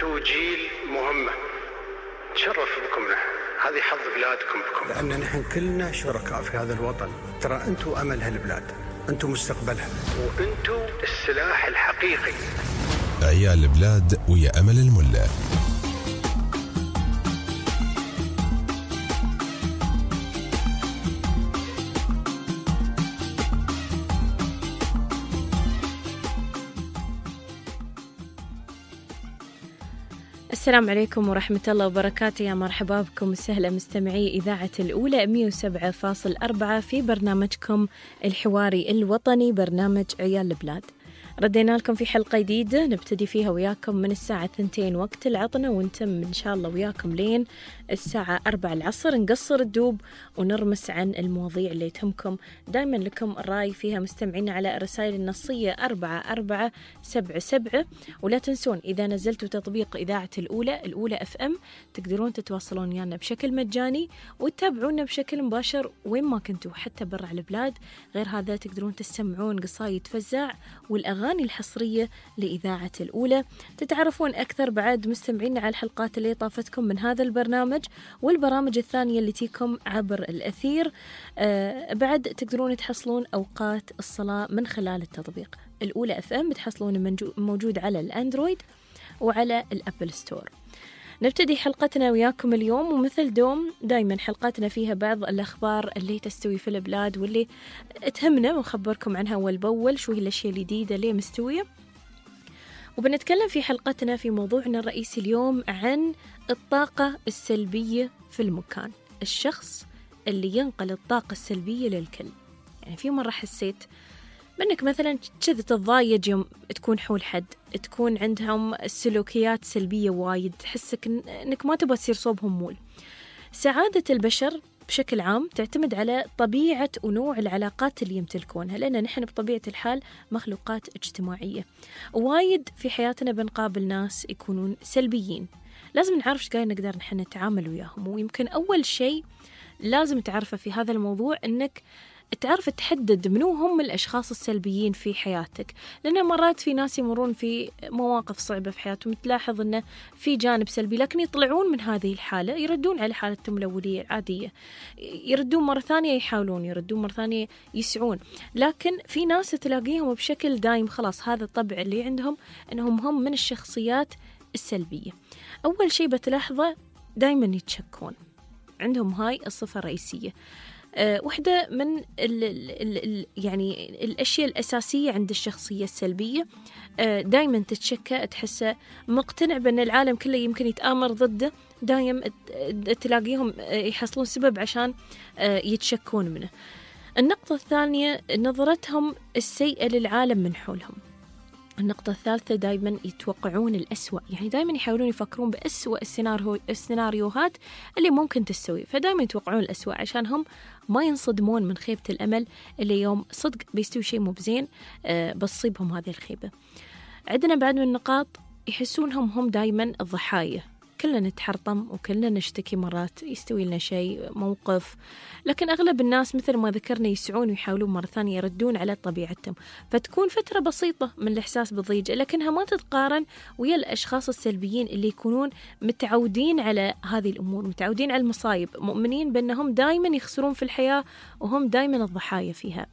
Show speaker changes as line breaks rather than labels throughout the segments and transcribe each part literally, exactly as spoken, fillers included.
أنتوا جيل مهمة، تشرف بكم نحن، هذه حظ بلادكم بكم، لأن نحن كلنا شركاء في هذا الوطن. ترى أنتوا أمل هالبلاد، أنتوا مستقبلها، وأنتوا السلاح الحقيقي.
عيال بلاد ويا أمل الملا.
السلام عليكم ورحمة الله وبركاته، يا مرحبا بكم وسهلا مستمعي إذاعة الأولى مئة وسبعة فاصلة أربعة في برنامجكم الحواري الوطني، برنامج عيال البلاد. ردينا لكم في حلقة جديدة نبتدي فيها وياكم من الساعة ثنتين وقت العطنة، ونتم إن شاء الله وياكم لين الساعة أربعة العصر، نقصر الدوب ونرمس عن المواضيع اللي تهمكم. دايما لكم الرأي فيها مستمعين على الرسائل النصية أربعة أربعة سبعة سبعة. ولا تنسون إذا نزلتوا تطبيق إذاعة الأولى الأولى أف أم تقدرون تتواصلون ويانا بشكل مجاني وتتابعونا بشكل مباشر وين ما كنتوا، حتى برا البلاد. غير هذا تقدرون تسمعون قصايد فزاع والأغاني الحصرية لإذاعة الأولى. تتعرفون أكثر بعد مستمعين على الحلقات اللي طافتكم من هذا البرنامج والبرامج الثانية اللي تيكم عبر الأثير. آه بعد تقدرون تحصلون أوقات الصلاة من خلال التطبيق الأولى أف أم، بتحصلون موجود على الأندرويد وعلى الأبل ستور. نبتدي حلقتنا وياكم اليوم، ومثل دوم دايما حلقاتنا فيها بعض الأخبار اللي تستوي في البلاد واللي تهمنا ونخبركم عنها أول بأول شو هي الأشياء الجديدة اللي مستوية. وبنتكلم في حلقتنا في موضوعنا الرئيسي اليوم عن الطاقة السلبية في المكان، الشخص اللي ينقل الطاقة السلبية للكل. يعني في مرة حسيت بأنك مثلا كذا تتضايج يوم تكون حول حد، تكون عندهم سلوكيات سلبية وايد، تحسك أنك ما تبغى تصير صوبهم مول. سعادة البشر بشكل عام تعتمد على طبيعة ونوع العلاقات اللي يمتلكونها، لأن نحن بطبيعة الحال مخلوقات اجتماعية، وايد في حياتنا بنقابل ناس يكونون سلبيين. لازم نعرف ايش قاعد نقدر نحن نتعامل وياهم. ويمكن أول شيء لازم تعرفه في هذا الموضوع أنك تعرف تحدد منو هم الأشخاص السلبيين في حياتك، لأن مرات في ناس يمرون في مواقف صعبة في حياتهم، تلاحظ أنه في جانب سلبي لكن يطلعون من هذه الحالة يردون على حالتهم الأولية العادية، يردون مرة ثانية يحاولون، يردون مرة ثانية يسعون. لكن في ناس تلاقيهم بشكل دايم خلاص هذا الطبع اللي عندهم أنهم هم من الشخصيات السلبية. أول شيء بتلاحظه دايما يتشكون، عندهم هاي الصفة الرئيسية. أه واحدة من ال ال ال يعني الأشياء الأساسية عند الشخصية السلبية، أه دايما تتشكى، تحسه مقتنع بأن العالم كله يمكن يتآمر ضده، دايم تلاقيهم يحصلون سبب عشان أه يتشكون منه. النقطة الثانية نظرتهم السيئة للعالم من حولهم. النقطة الثالثة دايما يتوقعون الأسوأ، يعني دايما يحاولون يفكرون بأسوأ السيناريو السيناريوهات اللي ممكن تستوي، فدايما يتوقعون الأسوأ عشان هم ما ينصدمون من خيبة الأمل اللي يوم صدق بيستوي شيء مو بزين آه بتصيبهم هذه الخيبة. عندنا بعد من النقاط يحسونهم هم دايما الضحايا، كلنا نتحرطم وكلنا نشتكي، مرات يستوي لنا شيء موقف، لكن أغلب الناس مثل ما ذكرنا يسعون ويحاولون مرة ثانية يردون على طبيعتهم، فتكون فترة بسيطة من الإحساس بالضيق، لكنها ما تتقارن ويا الأشخاص السلبيين اللي يكونون متعودين على هذه الأمور، متعودين على المصايب، مؤمنين بأنهم دايما يخسرون في الحياة وهم دايما الضحايا فيها.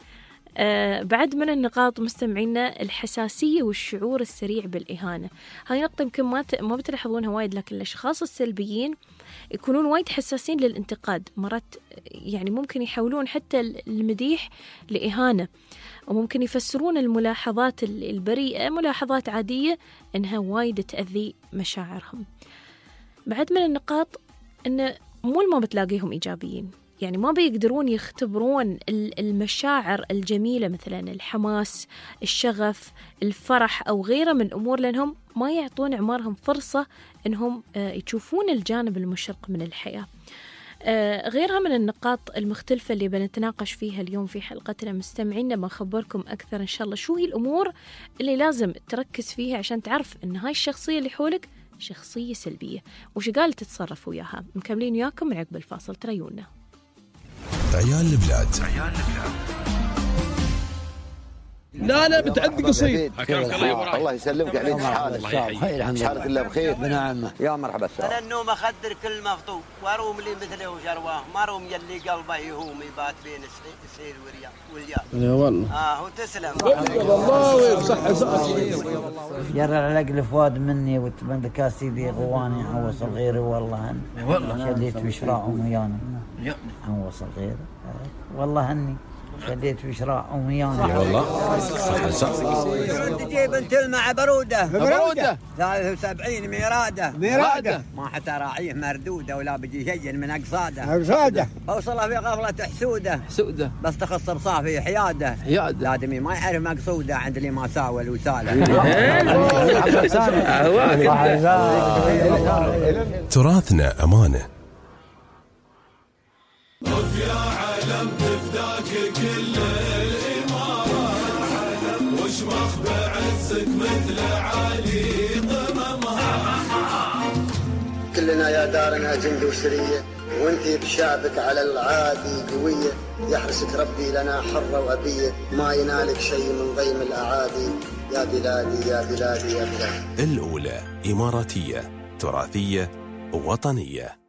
آه بعد من النقاط مستمعينا الحساسية والشعور السريع بالإهانة. هاي نقطة يمكن ما ما بتلاحظونها وايد، لكن الأشخاص السلبيين يكونون وايد حساسين للانتقاد، مرات يعني ممكن يحولون حتى المديح لإهانة، وممكن يفسرون الملاحظات البريئة ملاحظات عادية إنها وايد تأذي مشاعرهم. بعد من النقاط إن مو ما بتلاقيهم إيجابيين، يعني ما بيقدرون يختبرون المشاعر الجميلة مثلا الحماس، الشغف، الفرح أو غيره من أمور، لأنهم ما يعطون عمرهم فرصة أنهم يشوفون الجانب المشرق من الحياة. غيرها من النقاط المختلفة اللي بنتناقش فيها اليوم في حلقتنا مستمعين، ما خبركم أكثر إن شاء الله شو هي الأمور اللي لازم تركز فيها عشان تعرف أن هاي الشخصية اللي حولك شخصية سلبية وش قال تتصرف وياها. مكملين وياكم من عقب الفاصل، تريونا.
عيال البلاد.
لا لا بتعد قصيد.
الله يسلمك عليك. حالك حالك الله بخير بنعمه. يا مرحبا.
انا النوم اخدر كل مفطوم واروم لي مثله وشرواه ما روم يلي قلبه يهوم يبات بين السير واليا.
يا والله.
اه وتسلم.
الله ويصح صح.
يرى العلاق الفؤاد مني وتبندك سيدي غواني عوص الغير والله هني. والله شديت بشراعهم ويانا. عوص الغير والله هني. شديت بشراع أمياني.
والله صح صح.
تجيب انت مع برودة
برودة
ثلاثة وسبعين ميرادة
ميرادة
ما حتى راعيه مردودة ولا بيجي شيء من أقصاده
أقصاده.
أوصلها في غفلة حسودة
حسودة
بس تخص بصافي حيادة
حيادة.
لادمي ما يعرف مقصودة عند اللي ما ساوى وسالة.
تراثنا أمانة.
يا علم تفداك كل الإمارة وش مخبع عزك مثل علي قممها.
كلنا يا دارنا جند وسرية وانتي بشعبك على العادي قوية. يحرسك ربي لنا حرة وأبية ما ينالك شيء من ضيم الأعادي. يا بلادي يا بلادي يا بلادي.
الأولى إماراتية تراثية وطنية.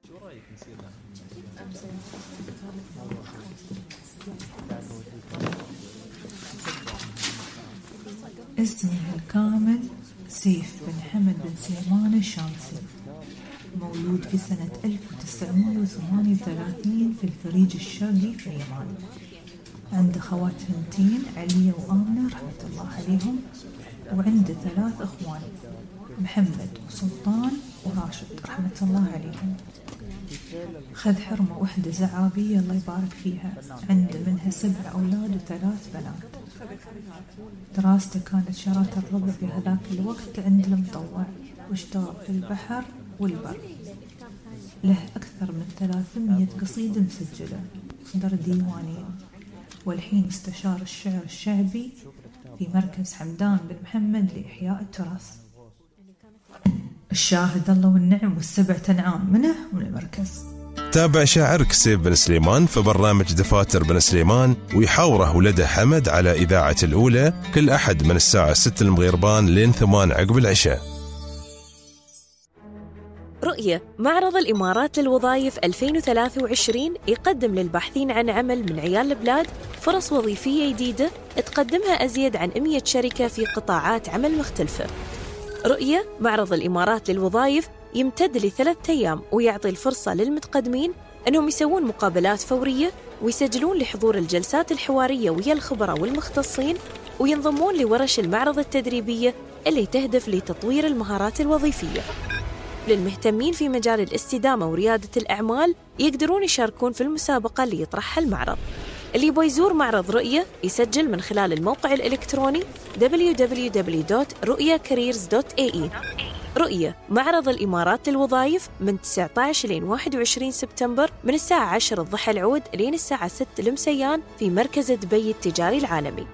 اسمه الكامل سيف بن حمد بن سليمان الشامسي، مولود في سنة ألف وتسعمائة وثمانية وثلاثين في الفريج الشرقي في اليمن. عنده خوات بنتين علية وآمنة رحمة الله عليهم، وعنده ثلاث أخوان محمد وسلطان وراشد رحمة الله عليهم. خذ حرمة وحدة زعابية الله يبارك فيها، عنده منها سبع أولاد وثلاث بنات. دراسته كانت شراطة الربع في هذاك الوقت عند المطوع، واشتغل في البحر والبر. له أكثر من ثلاثمية قصيدة مسجلة در ديوانية، والحين استشار الشعر الشعبي في مركز حمدان بن محمد لإحياء التراث. الشاهد الله والنعم والسبع تنعام منه من المركز.
تابع شاعرك سيف بن سليمان في برنامج دفاتر بن سليمان، ويحاوره ولده حمد على إذاعة الأولى كل أحد من الساعة ستة المغيربان لين ثمان عقب العشاء.
رؤية معرض الإمارات للوظائف ألفين وثلاثة وعشرين يقدم للباحثين عن عمل من عيال البلاد فرص وظيفية جديدة تقدمها أزيد عن مئة شركة في قطاعات عمل مختلفة. رؤية معرض الإمارات للوظائف يمتد لثلاثة أيام، ويعطي الفرصة للمتقدمين أنهم يسوون مقابلات فورية ويسجلون لحضور الجلسات الحوارية ويا الخبراء والمختصين، وينضمون لورش المعرض التدريبية اللي تهدف لتطوير المهارات الوظيفية. للمهتمين في مجال الاستدامة وريادة الأعمال يقدرون يشاركون في المسابقة اللي يطرحها المعرض. اللي يبغى يزور معرض رؤية يسجل من خلال الموقع الإلكتروني دبليو دبليو دبليو دوت رؤيا كاريرز دوت إيه إي. رؤية معرض الإمارات للوظائف من تسعة عشر لين واحد وعشرين سبتمبر من الساعة عشرة الضحى العود لين الساعة ستة المسيان في مركز دبي التجاري العالمي.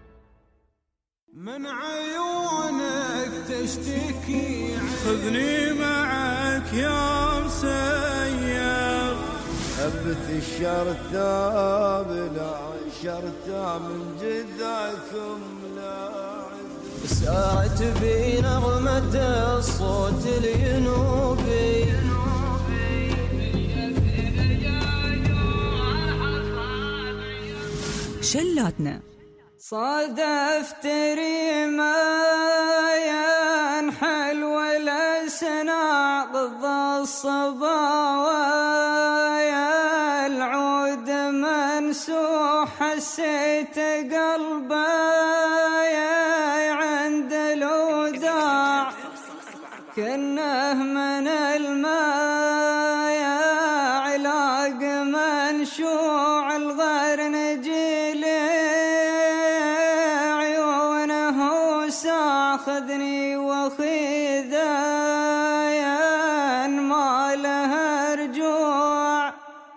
من عيونك تشتكي خذني معك يا مسير.
هبت الشرطة بلا شرطة من جذعكم لاعب.
سارت بي نغمة الصوت الينوبي.
شلاتنا
صادفت ريمايا حلو الأسنع ضد الصبايا. العود منسوح حسيت قلبايا عند الوداع كنه من المايا. علاق منشوع الغير نجيلي خذني وخذايا ما لها رجوع.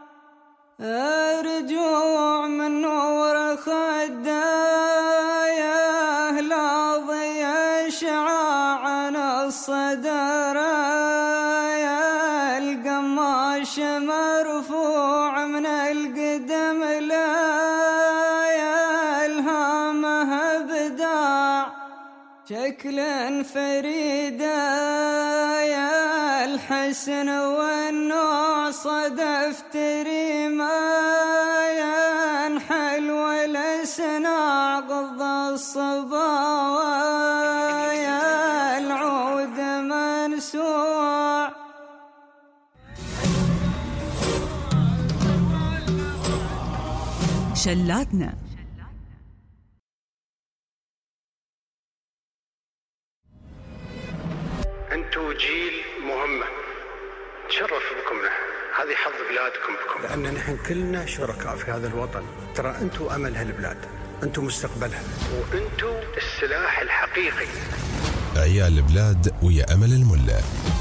رجوع من نور خدايا لا ضي شعاعا الصدرايا. القماش مرفوع من القدم لا الهامه شكل فريدة يا الحسن والنوع صدفت ريما يا حلو الأسنع قض الصباوة يا العود منسوع.
شلاتنا
أنتوا جيل مهمة، تشرف بكم نحن، هذه حظ بلادكم بكم، لأن نحن كلنا شركاء في هذا الوطن. ترى أنتوا أمل هالبلاد، أنتوا مستقبلها، وأنتوا السلاح الحقيقي.
عيال البلاد ويا أمل الملا.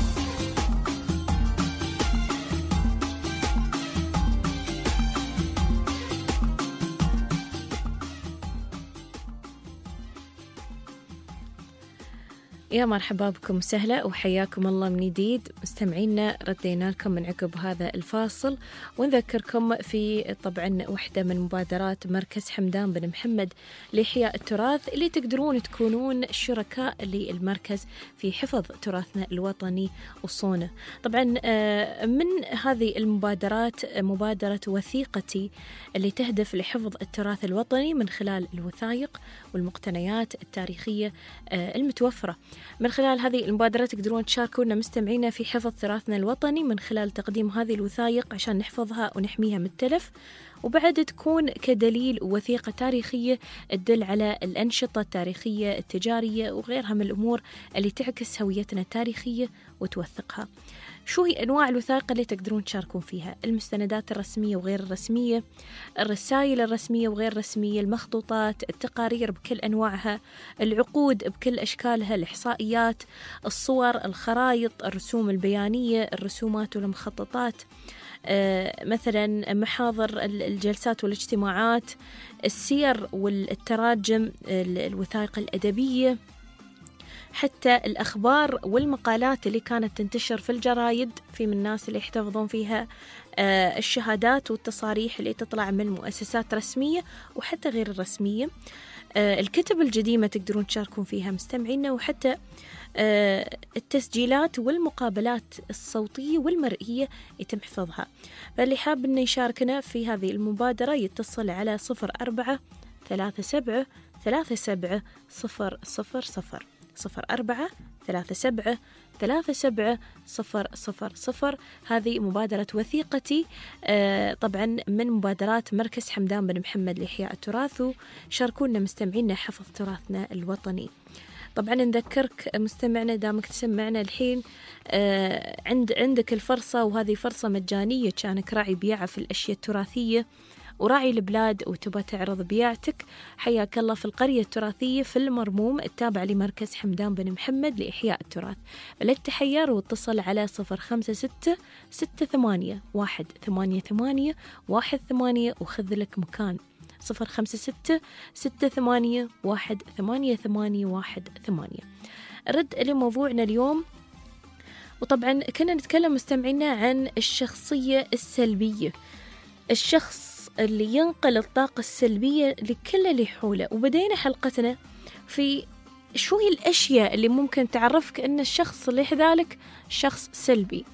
يا مرحبا بكم وسهلا وحياكم الله من جديد مستمعينا. ردينا لكم من عقب هذا الفاصل ونذكركم في طبعا واحدة من مبادرات مركز حمدان بن محمد لإحياء التراث اللي تقدرون تكونون شركاء للمركز في حفظ تراثنا الوطني وصونه. طبعا من هذه المبادرات مبادرة وثيقتي اللي تهدف لحفظ التراث الوطني من خلال الوثائق والمقتنيات التاريخية المتوفرة. من خلال هذه المبادرة تقدرون تشاركونا مستمعينا في حفظ تراثنا الوطني من خلال تقديم هذه الوثائق عشان نحفظها ونحميها من التلف، وبعد تكون كدليل ووثيقة تاريخية تدل على الأنشطة التاريخية التجارية وغيرها من الأمور اللي تعكس هويتنا التاريخية وتوثقها. شو هي أنواع الوثائق اللي تقدرون تشاركون فيها؟ المستندات الرسمية وغير الرسمية، الرسائل الرسمية وغير الرسمية، المخطوطات، التقارير بكل أنواعها، العقود بكل أشكالها، الإحصائيات، الصور، الخرائط، الرسوم البيانية، الرسومات والمخططات، آه مثلا محاضر الجلسات والاجتماعات، السير والتراجم، الوثائق الأدبية، حتى الأخبار والمقالات اللي كانت تنتشر في الجرايد، في من الناس اللي يحتفظون فيها، آه الشهادات والتصاريح اللي تطلع من مؤسسات رسمية وحتى غير الرسمية، آه الكتب القديمة تقدرون تشاركون فيها مستمعينا، وحتى آه التسجيلات والمقابلات الصوتية والمرئية يتم حفظها. فاللي حاب أن يشاركنا في هذه المبادرة يتصل على صفر أربعة ثلاثة سبعة ثلاثة سبعة صفر صفر صفر صفر أربعة ثلاثة سبعة ثلاثة سبعة صفر صفر صفر. هذه مبادرة وثيقتي آه طبعا من مبادرات مركز حمدان بن محمد لإحياء التراث. شاركونا مستمعينا حفظ تراثنا الوطني. طبعا نذكرك مستمعنا دامك تسمعنا الحين آه عند عندك الفرصة، وهذه فرصة مجانية كانك راعي بياعة في الأشياء التراثية وراعي البلاد وتبى تعرض بياعتك، حياك الله في القرية التراثية في المرموم التابع لمركز حمدان بن محمد لإحياء التراث. لا تحير واتصل على صفر خمسة ستة ستة ثمانية واحد ثمانية ثمانية واحد ثمانية وخذ لك مكان. صفر خمسة ستة ستة ثمانية واحد ثمانية ثمانية واحد ثمانية. رد لموضوعنا اليوم، وطبعا كنا نتكلم مستمعينا عن الشخصية السلبية، الشخص اللي ينقل الطاقة السلبية لكل اللي حوله. وبدينا حلقتنا في شو هي الأشياء اللي ممكن تعرفك أن الشخص اللي ذلك شخص سلبي.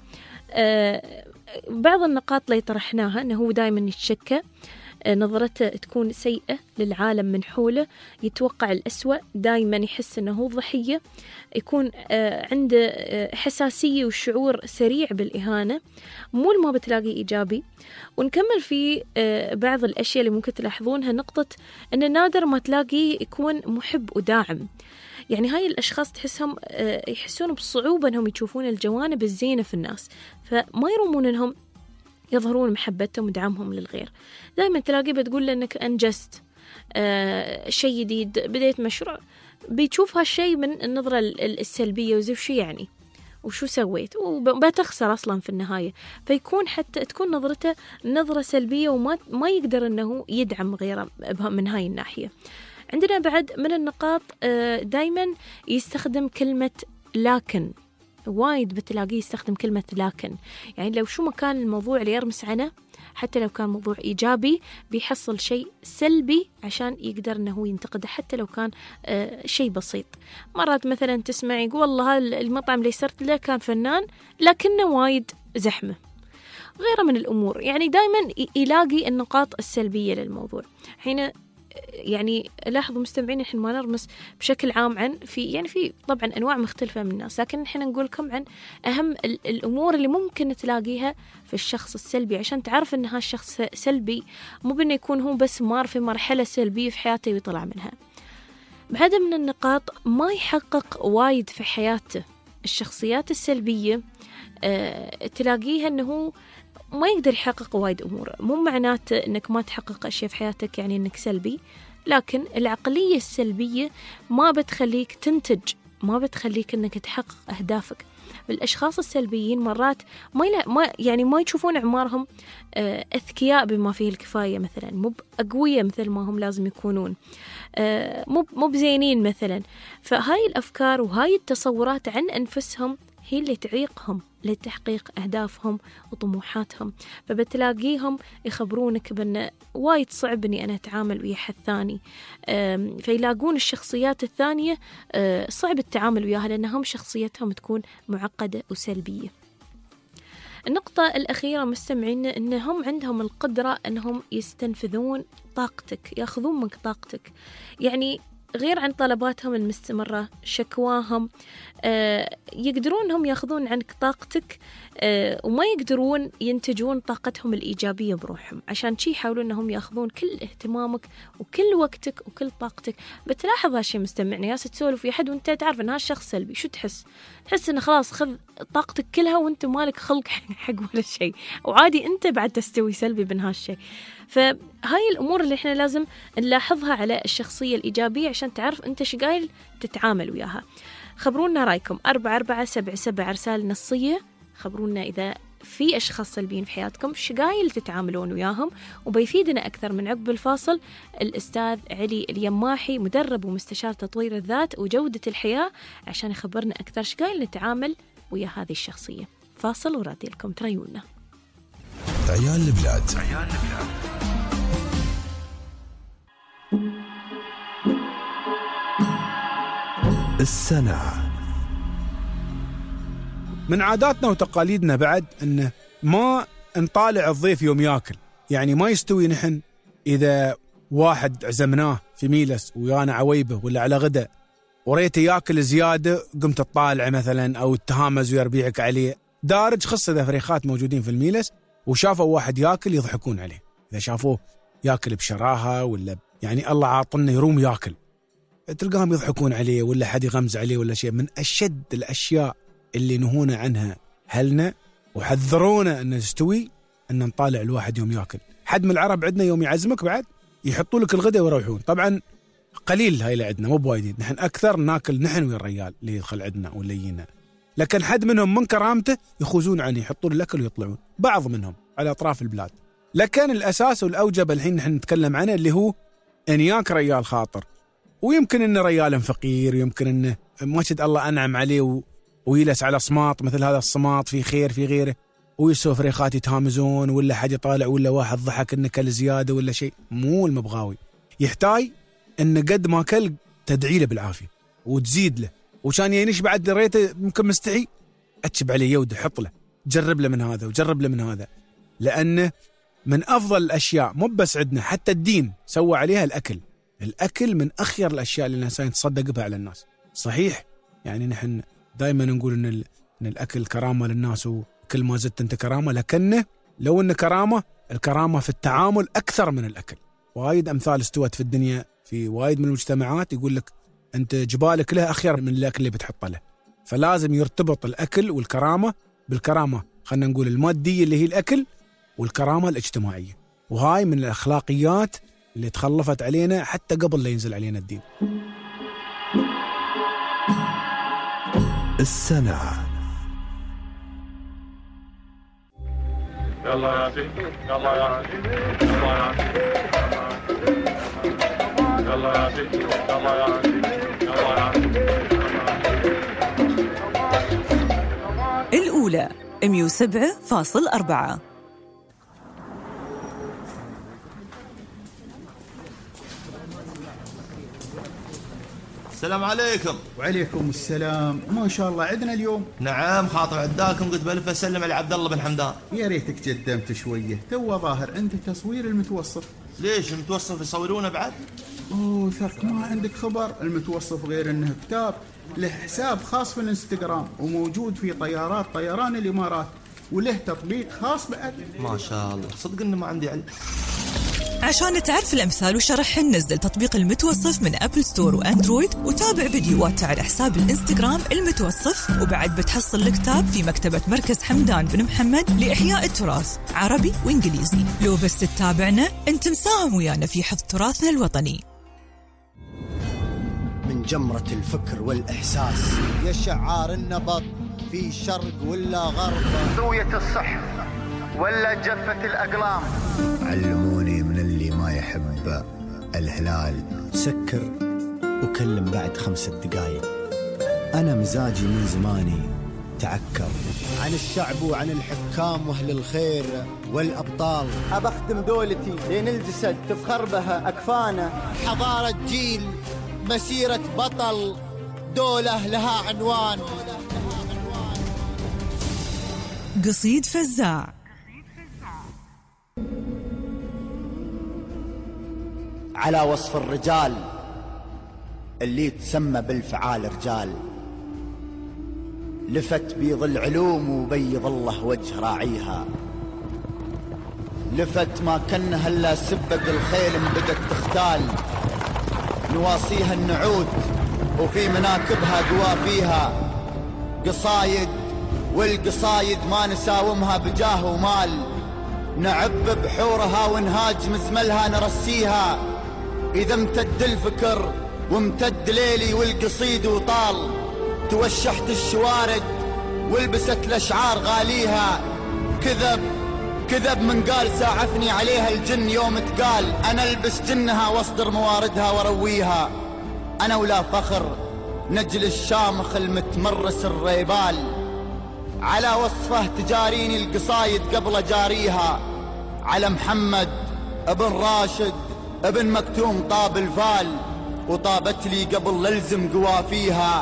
آه بعض النقاط اللي طرحناها أنه هو دائما يتشكى، نظرته تكون سيئة للعالم من حوله، يتوقع الأسوأ، دائما يحس أنه ضحية، يكون عنده حساسية وشعور سريع بالإهانة، مو ما بتلاقي إيجابي. ونكمل في بعض الأشياء اللي ممكن تلاحظونها، نقطة أن نادر ما تلاقي يكون محب وداعم. يعني هاي الأشخاص تحسهم يحسون بصعوبة أنهم يشوفون الجوانب الزينة في الناس، فما يرمون أنهم يظهرون محبتهم ودعمهم للغير. دائما تلاقي بتقول لأنك أنجزت آه شيء جديد، بديت مشروع، بيشوف هالشيء من النظرة السلبية، وزي شو يعني وشو سويت، وبتخسر أصلا في النهاية. فيكون حتى تكون نظرته نظرة سلبية وما ما يقدر أنه يدعم غيره من هاي الناحية. عندنا بعد من النقاط آه دائما يستخدم كلمة لكن وايد بتلاقيه يستخدم كلمة لكن، يعني لو شو مكان الموضوع اللي يرمس عنه، حتى لو كان موضوع إيجابي بيحصل شيء سلبي عشان يقدر أنه هو ينتقده حتى لو كان آه شيء بسيط. مرات مثلا تسمع يقول والله المطعم اللي صرت له كان فنان لكنه وايد زحمة، غيره من الأمور. يعني دايما يلاقي النقاط السلبية للموضوع. حين يعني لاحظوا مستمعين، إحنا ما نرمس بشكل عام عن في يعني في طبعا أنواع مختلفة من الناس، لكن إحنا نقول لكم عن أهم الأمور اللي ممكن تلاقيها في الشخص السلبي عشان تعرف إن هالشخص سلبي، مو بأنه يكون هو بس مار في مرحلة سلبية في حياته ويطلع منها. بعدة من النقاط ما يحقق وايد في حياته. الشخصيات السلبية أه تلاقيها أنه هو ما يقدر يحقق وايد أمور. مو معناته أنك ما تحقق أشياء في حياتك يعني أنك سلبي، لكن العقلية السلبية ما بتخليك تنتج، ما بتخليك أنك تحقق أهدافك. الأشخاص السلبيين مرات ما, يلا ما يعني ما يشوفون أعمارهم أذكياء بما فيه الكفاية، مثلا مو أقوياء مثل ما هم لازم يكونون، مو مو بزينين مثلا. فهاي الأفكار وهاي التصورات عن أنفسهم هي اللي تعيقهم لتحقيق أهدافهم وطموحاتهم. فبتلاقيهم يخبرونك بأن وايد صعب أني أنا أتعامل ويا حد ثاني، فيلاقون الشخصيات الثانية صعب التعامل وياها لأنهم شخصيتهم تكون معقدة وسلبية. النقطة الأخيرة مستمعين أنهم عندهم القدرة أنهم يستنفذون طاقتك، يأخذون منك طاقتك، يعني غير عن طلباتهم المستمرة، شكواهم، آه يقدرون أنهم يأخذون عنك طاقتك، آه وما يقدرون ينتجون طاقتهم الإيجابية بروحهم. عشان شي يحاولون أنهم يأخذون كل اهتمامك وكل وقتك وكل طاقتك. بتلاحظ هالشي مستمعنا، ياس تسولف ويا حد وانت تعرف أن هالشخص سلبي، شو تحس؟ تحس أنه خلاص خذ طاقتك كلها وانت مالك خلق حق ولا شيء، وعادي انت بعد تستوي سلبي من هالشي. فهاي الأمور اللي احنا لازم نلاحظها على الشخصية الإيجابية عشان تعرف انت شقايل تتعامل وياها. خبرونا رايكم أربعة أربعة سبعة سبعة رسالة نصية، خبرونا إذا في أشخاص سلبيين في حياتكم شقايل تتعاملون وياهم. وبيفيدنا أكثر من عقب الفاصل الأستاذ علي اليماحي، مدرب ومستشار تطوير الذات وجودة الحياة، عشان يخبرنا أكثر شقايل نتعامل ويا هذه الشخصية. فاصل ورادي لكم تريونا.
عيال البلاد. السنة.
من عاداتنا وتقاليدنا بعد أنه ما نطالع الضيف يوم ياكل، يعني ما يستوي نحن إذا واحد عزمناه في ميلس ويانا عويبه ولا على غدا وريته ياكل زيادة قمت تطالع مثلا أو التهامز ويربيعك عليه. دارج خص إذا فريخات موجودين في الميلس وشافوا واحد ياكل يضحكون عليه، إذا شافوه ياكل بشراهة ولا يعني الله عاطلنا يروم ياكل تلقاهم يضحكون عليه ولا حد يغمز عليه ولا شيء. من أشد الأشياء اللي نهونا عنها هلنا وحذرونا أن نستوي أن نطالع الواحد يوم ياكل. حد من العرب عندنا يوم يعزمك بعد يحطوا لك الغداء ويروحون. طبعا قليل هاي اللي عندنا، مو بوايدين، نحن أكثر ناكل نحن ويا الرجال اللي يدخل عندنا ولا يجينا، لكن حد منهم من كرامته يخوزون عنه يحطون الأكل ويطلعون، بعض منهم على أطراف البلاد. لكن الأساس والأوجب الحين نحن نتكلم عنه اللي هو أن ياك رجال خاطر، ويمكن أنه رجال فقير، يمكن أنه ما شد الله أنعم عليه و... ويلس على صماط مثل هذا الصماط في خير في غيره ويسوى فريخات يتهامزون ولا حد يطالع ولا واحد ضحك إنه كل زيادة ولا شيء. مو المبغاوي يحتاج إن قد ما كل تدعي له بالعافية وتزيد له، وشان ينش بعد ريته ممكن مستحي أتشب عليه يود حط له، جرب له من هذا وجرب له من هذا، لأنه من أفضل الأشياء مو بس عندنا حتى الدين سوى عليها الأكل. الأكل من أخير الأشياء اللي الإنسان يتصدق بها على الناس. صحيح يعني نحن دائما نقول إن, إن الأكل كرامة للناس وكل ما زدت أنت كرامة، لكنه لو إن كرامة الكرامة في التعامل أكثر من الأكل. وايد أمثال استوت في الدنيا في وايد من المجتمعات يقول لك أنت جبالك له أخير من الأكل اللي بتحطه له. فلازم يرتبط الأكل والكرامة بالكرامة خلنا نقول المادية اللي هي الأكل، والكرامة الاجتماعية، وهاي من الأخلاقيات اللي تخلفت علينا حتى قبل لا ينزل علينا الدين.
السنة.
يلا يا سيدي يلا يا سيدي يلا يا سيدي يلا يا سيدي يلا يا سيدي يلا يا سيدي
مية وسبعة فاصل أربعة.
السلام عليكم.
وعليكم السلام. ما شاء الله عندنا اليوم.
نعم خاطر عداكم قلت بلف اسلم على عبد الله بن حمدان.
يا ريتك قدمت شويه، تو ظاهر انت تصوير المتوصف.
ليش المتوصف يصورونه بعد؟
اوه ثق ما عندك خبر، المتوصف غير انه كتاب له حساب خاص في الانستغرام وموجود في طيارات طيران الامارات وله تطبيق خاص بعد.
ما شاء الله صدق انه ما عندي علم.
عشان تعرف الأمثال وشرحهن نزل تطبيق المتوصف من أبل ستور وأندرويد وتابع فيديوهات على حساب الإنستغرام المتوصف، وبعد بتحصل الكتاب في مكتبة مركز حمدان بن محمد لإحياء التراث عربي وإنجليزي. لو بس تتابعنا أنت مساهم ويانا في حفظ تراثنا الوطني.
من جمرة الفكر والإحساس يا شعار النبض في شرق ولا غرب،
زوية الصح ولا جفة الأقلام.
علموني من اللي ما يحب الهلال سكر وكلم بعد خمسة دقايق. أنا مزاجي من زماني تعكر عن الشعب وعن الحكام وأهل الخير والأبطال.
أبخدم دولتي لين الجسد تفخر بها أكفانه.
حضارة جيل مسيرة بطل دولة لها عنوان.
قصيد فزاع.
على وصف الرجال اللي تسمى بالفعال رجال، لفت بيض العلوم وبيض الله وجه راعيها، لفت ما كان هلا سبق الخيل بدت تختال، نواصيها النعود وفي مناكبها قوافيها، قصايد والقصايد ما نساومها بجاه ومال، نعب بحورها ونهاج مزملها نرسيها. إذا امتد الفكر وامتد ليلي والقصيد وطال، توشحت الشوارد ولبست الأشعار غاليها، كذب كذب من قال ساعفني عليها الجن يوم تقال، أنا البس جنها واصدر مواردها ورويها. أنا ولا فخر نجل الشامخ المتمرس الريبال، على وصفه تجاريني القصايد قبل جاريها، على محمد ابن راشد ابن مكتوم طاب الفال، وطابت لي قبل للزم قوافيها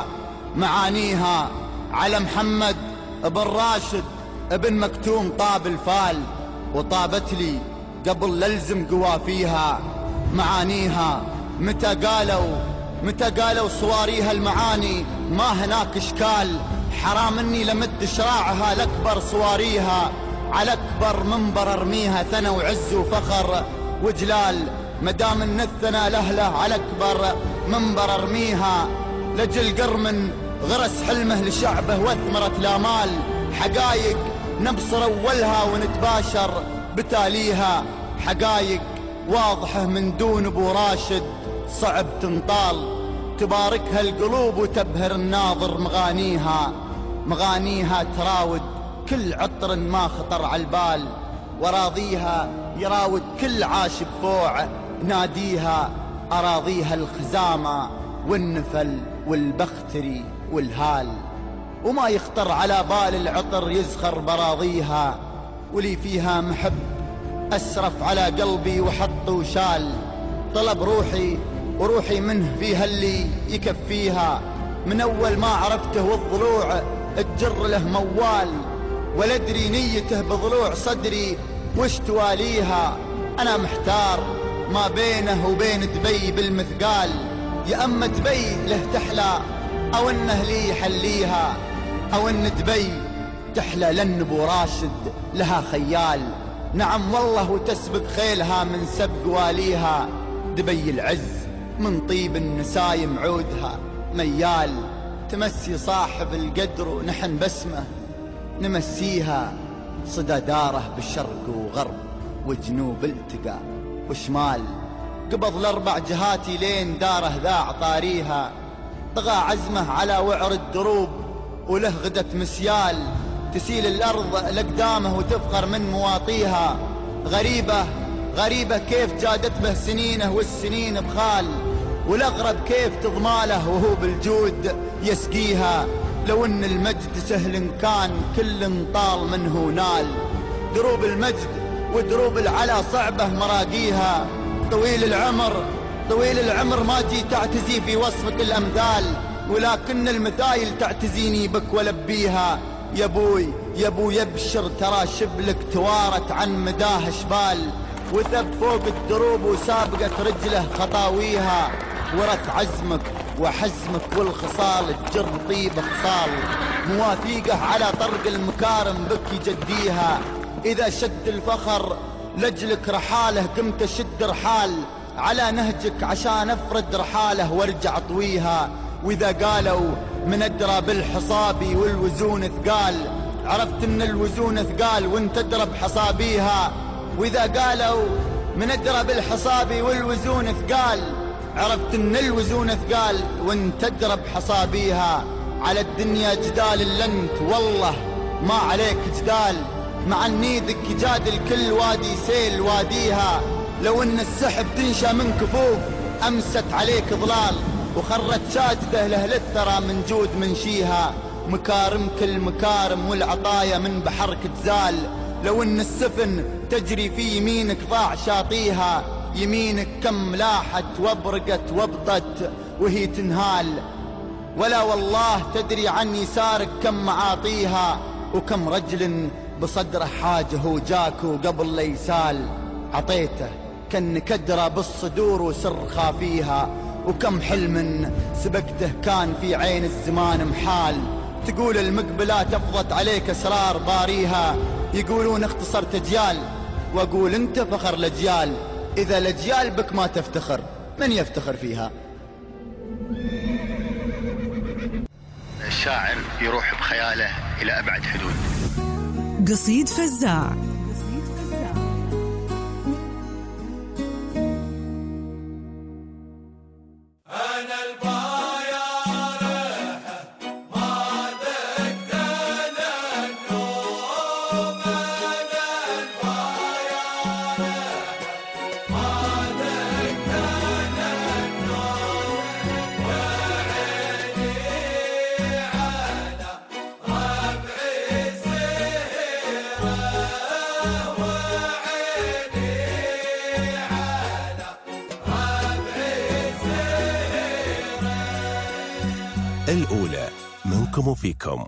معانيها. على محمد ابن راشد ابن مكتوم طاب الفال، وطابت لي قبل للزم قوافيها معانيها. متى قالوا متى قالوا صواريها المعاني ما هناك اشكال، حرام اني لمد شراعها لاكبر صواريها، على اكبر منبر ارميها ثنا وعز وفخر وجلال، مدام النثنا لهله على اكبر منبر ارميها. لجل قرمن غرس حلمه لشعبه واثمرت الامال، حقايق نبصر اولها ونتباشر بتاليها، حقايق واضحه من دون ابو راشد صعب تنطال، تباركها القلوب وتبهر الناظر مغانيها. مغانيها تراود كل عطر ما خطر على البال، وراضيها يراود كل عاشق فوع ناديها. أراضيها الخزامة والنفل والبختري والهال، وما يخطر على بال العطر يزخر براضيها. ولي فيها محب أسرف على قلبي وحط وشال، طلب روحي وروحي منه فيها اللي يكفيها. من أول ما عرفته والضلوع تجر له موال، ولا أدري نيته بضلوع صدري وش تواليها. أنا محتار ما بينه وبين دبي بالمثقال، يا أما دبي له تحلى أو إنه لي يحليها، أو إن دبي تحلى لأن أبو راشد لها خيال. نعم والله وتسبق خيلها من سبق واليها، دبي العز من طيب النسايم عودها ميال، تمسي صاحب القدر ونحن بسمه نمسيها. صدى داره بالشرق وغرب وجنوب التقى وشمال، قبض الأربع جهاتي لين داره ذاع طاريها. طغى عزمه على وعر الدروب وله غدة مسيال، تسيل الأرض لقدامه وتفقر من مواطيها. غريبة غريبة كيف جادت به سنينه والسنين بخال، والأغرب كيف تضماله وهو بالجود يسقيها. لو ان المجد سهل كان كل طال منه نال. دروب المجد ودروب العلا صعبة مراقيها، طويل العمر طويل العمر ما جي تعتزي في وصفك الأمثال، ولكن المثايل تعتزيني بك ولبيها. يا بوي يا بوي يبشر ترى شبلك توارت عن مداه شبال، وثب فوق الدروب وسابقت رجله خطاويها. ورث عزمك وحزمك والخصال تجر طيب خصال، مواثيقه على طرق المكارم بك يجديها. إذا شد الفخر لجلك رحاله قمت شد رحال، على نهجك عشان افرد رحاله وارجع طويها. واذا قالوا من ادرى بالحصابي والوزون ثقال، عرفت ان الوزون ثقال وانت ادرى بحصابيها. واذا قالوا من ادرى بالحصابي والوزون ثقال، عرفت ان الوزون ثقال وانت ادرى بحصابيها. على الدنيا جدال لنت والله ما عليك جدال، مع النيدك يجادل كل وادي سيل واديها. لو ان السحب تنشى من كفوف امست عليك ظلال، وخرت ساجده لاهل الثرى من جود منشيها. مكارم كل مكارم والعطايا من بحرك تزال، لو ان السفن تجري في يمينك ضاع شاطيها. يمينك كم لاحت وابرقت وابطت وهي تنهال، ولا والله تدري عن يسارك كم معاطيها. وكم رجل بصدره حاجه وجاك وقبل لا يسال، عطيته كأنك أدرى بالصدور وسر خافيها. وكم حلم سبقته كان في عين الزمان محال، تقول المقبلات أفضت عليك أسرار باريها. يقولون اختصرت أجيال وأقول أنت فخر الأجيال، إذا الأجيال بك ما تفتخر من يفتخر فيها؟
الشاعر يروح بخياله إلى أبعد حدود.
قصيد فزاع.
الأولى منكم وفيكم.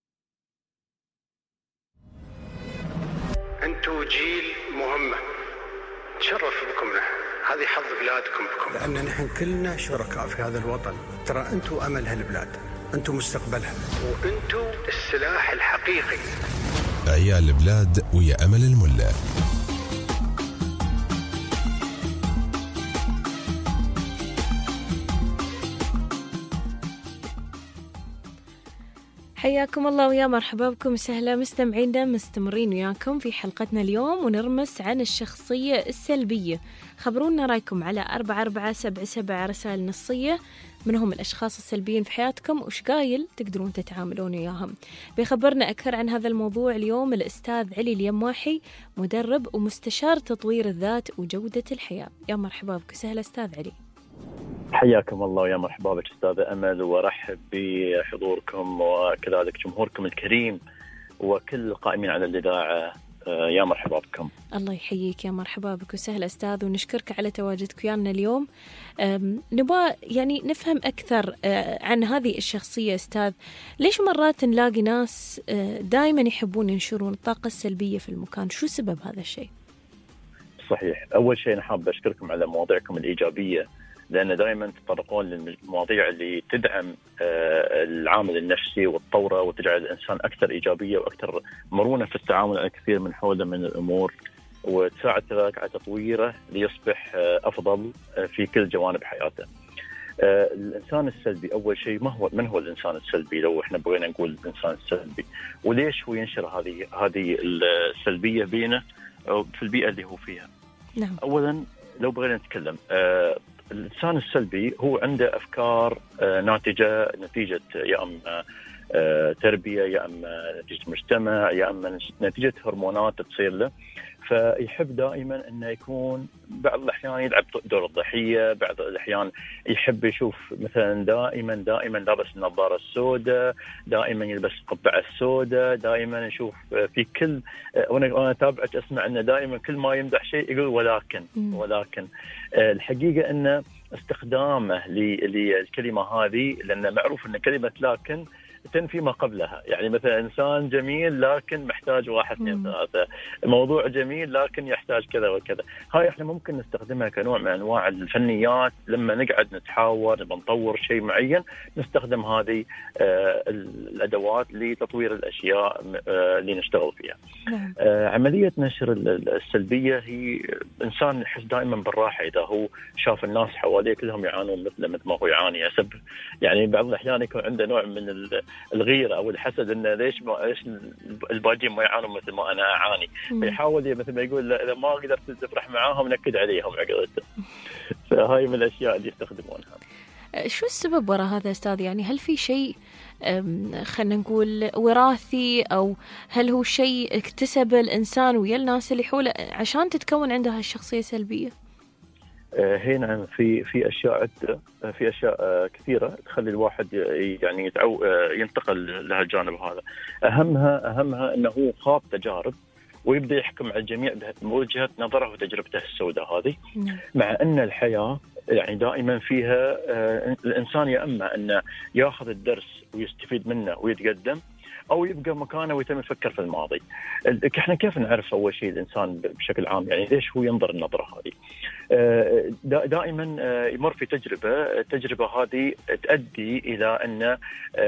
أنتوا جيل مهمة، تشرف بكم نحن، هذه حظ بلادكم بكم، لأن نحن كلنا شركاء في هذا الوطن. ترى أنتوا أمل هالبلاد، أنتوا مستقبلها، وأنتوا السلاح الحقيقي.
عيال البلاد ويا أمل الملا.
حياكم الله ويا مرحبا بكم وسهلا مستمعينا، مستمرين وياكم في حلقتنا اليوم ونرمس عن الشخصية السلبية. خبرونا رايكم على أربعة أربعة سبعة سبعة رسائل نصية، منهم الأشخاص السلبيين في حياتكم وش قايل تقدرون تتعاملون وياهم. بيخبرنا أكثر عن هذا الموضوع اليوم الأستاذ علي اليماحي، مدرب ومستشار تطوير الذات وجودة الحياة. يا مرحبا بك وسهلا أستاذ علي.
حياكم الله يا مرحبا بك أستاذة أمل، وأرحب بحضوركم وكذلك جمهوركم الكريم وكل القائمين على الإذاعة. يا مرحبا بكم.
الله يحييك، يا مرحبا بك وسهلا أستاذ، ونشكرك على تواجدك ويانا اليوم. نبغى يعني نفهم أكثر عن هذه الشخصية أستاذ. ليش مرات نلاقي ناس دائما يحبون ينشرون الطاقة السلبية في المكان؟ شو سبب هذا الشيء؟
صحيح، أول شيء أنا حاب أشكركم على مواضيعكم الإيجابية، لأن دائما تطرقون للمواضيع اللي تدعم العامل النفسي والطورة وتجعل الإنسان أكثر إيجابية وأكثر مرونة في التعامل على كثير من حوله من الأمور، وتساعد كذلك على تطويره ليصبح أفضل في كل جوانب حياته. الإنسان السلبي أول شيء، ما هو من هو الإنسان السلبي؟ لو إحنا بغينا نقول الإنسان السلبي وليش هو ينشر هذه هذه السلبية بينه في البيئة اللي هو فيها.
نعم.
أولا لو بغينا نتكلم، الإنسان السلبي هو عنده أفكار ناتجة نتيجة يا أما تربية، يا أما نتيجة مجتمع، يا أما نتيجة هرمونات تصير له. فيحب دائما أنه يكون بعض الأحيان يلعب دور الضحية، بعض الأحيان يحب يشوف مثلا دائما دائما لابس النظارة السوداء، دائما يلبس القبعة السوداء، دائما يشوف في كل، وأنا أنا تابعت أسمع أنه دائما كل ما يمدح شيء يقول ولكن ولكن الحقيقة أنه استخدامه للكلمة هذه، لأن معروف أن كلمة لكن تنفي ما قبلها. يعني مثلا إنسان جميل لكن محتاج واحد اثنين ثلاثة، موضوع جميل لكن يحتاج كذا وكذا. هاي احنا ممكن نستخدمها كنوع من أنواع الفنيات، لما نقعد نتحاور بنطور شيء معين نستخدم هذه آه الأدوات لتطوير الأشياء آه اللي نشتغل فيها. آه عملية نشر السلبية هي إنسان يحس دائما بالراحة إذا هو شاف الناس حواليه كلهم يعانون مثله مثل ما هو يعاني. أسب يعني بعض الأحيان يكون عنده نوع من الغيرة أو الحسد، إنه ليش ما ليش الباقيين ما يعانون مثل ما أنا أعاني، فيحاول مثل ما يقول إذا ما قدرت تفرح معاهم نكد عليهم عقلته. فهاي من الأشياء اللي يستخدمونها.
شو السبب وراء هذا أستاذ؟ يعني هل في شيء خلنا نقول وراثي، أو هل هو شيء اكتسب الإنسان ويا الناس اللي حوله عشان تتكون عنده هالشخصية سلبية؟
هنا في في اشياء عده، في اشياء كثيره تخلي الواحد يعني يتعو ينتقل لهالجانب هذا. اهمها اهمها انه هو خاض تجارب ويبدا يحكم على الجميع بوجهه نظره وتجربته السوداء هذه، مع ان الحياه يعني دائما فيها الانسان يا اما انه ياخذ الدرس ويستفيد منه ويتقدم، أو يبقى مكانه ويتم يفكر في الماضي. إحنا كيف نعرف أول شيء الإنسان بشكل عام يعني ليش هو ينظر النظرة هذه؟ دائما يمر في تجربة، التجربة هذه تؤدي إلى أن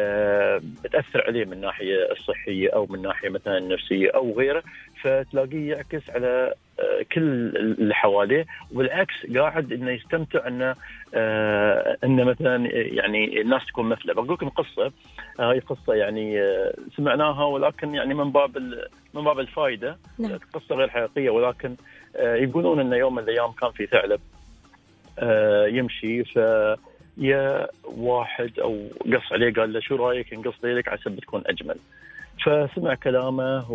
تأثر عليه من ناحية الصحية أو من ناحية مثلا النفسية أو غيره، فتلاقيه يعكس على كل اللي حواليه، والعكس قاعد انه يستمتع انه آه انه مثلا يعني الناس تكون مثله. بقول لكم قصه، هاي آه قصه يعني آه سمعناها ولكن يعني من باب من باب الفائده. نعم. قصه غير حقيقيه، ولكن آه يقولون ان يوم من الايام كان في ثعلب آه يمشي، ف يا واحد او قص عليه قال له شو رايك نقص ليلك عشان بتكون اجمل. فسمع كلامه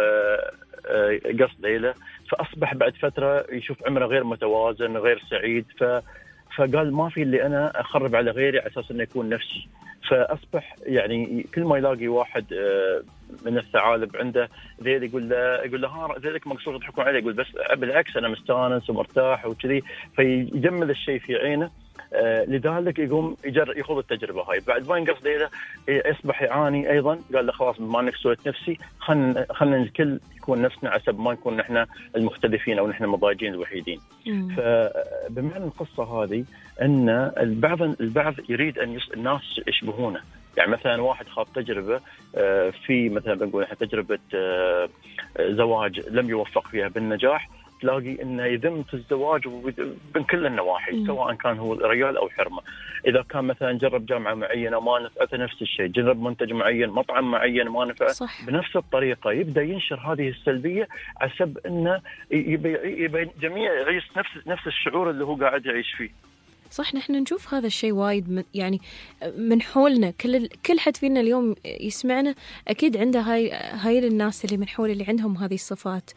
وقص ليله، فأصبح بعد فترة يشوف عمره غير متوازن غير سعيد، ف... فقال ما في اللي أنا أخرب على غيري على أساس أنه يكون نفسي. فأصبح يعني كل ما يلاقي واحد من الثعالب عنده ذيل يقول له يقول له ها ذيلك مقصود يضحكون عليه، يقول بس بالعكس أنا مستانس ومرتاح وكذي، فيجمل الشيء في عينه. آه لذلك يقوم يجر يخوض التجربة هاي. بعد ما ينقص ليلة يصبح يعاني أيضا، قال له خلاص بما أنك سويت نفسي خلنا خلنا الكل يكون نفسنا عسب ما نكون نحن المختلفين أو نحن المضايجين الوحيدين. فبمعنى القصة هذه أن البعض البعض يريد أن يص... الناس يشبهونه. يعني مثلا واحد خاض تجربة في مثلا بنقول احنا تجربة زواج لم يوفق فيها بالنجاح، تلاقي انه يذم في الزواج من كل النواحي، م. سواء كان هو رجال او حرمه. اذا كان مثلا جرب جامعه معينه ما نفعته نفس الشيء، جرب منتج معين مطعم معين ما نفع، صح. بنفس الطريقه يبدا ينشر هذه السلبيه حسب انه يبي جميع يعيش نفس نفس الشعور اللي هو قاعد يعيش فيه.
صح، نحن نشوف هذا الشيء وايد يعني من حولنا، كل كل حد فينا اليوم يسمعنا اكيد عنده هاي هاي الناس اللي من حوله اللي عندهم هذه الصفات.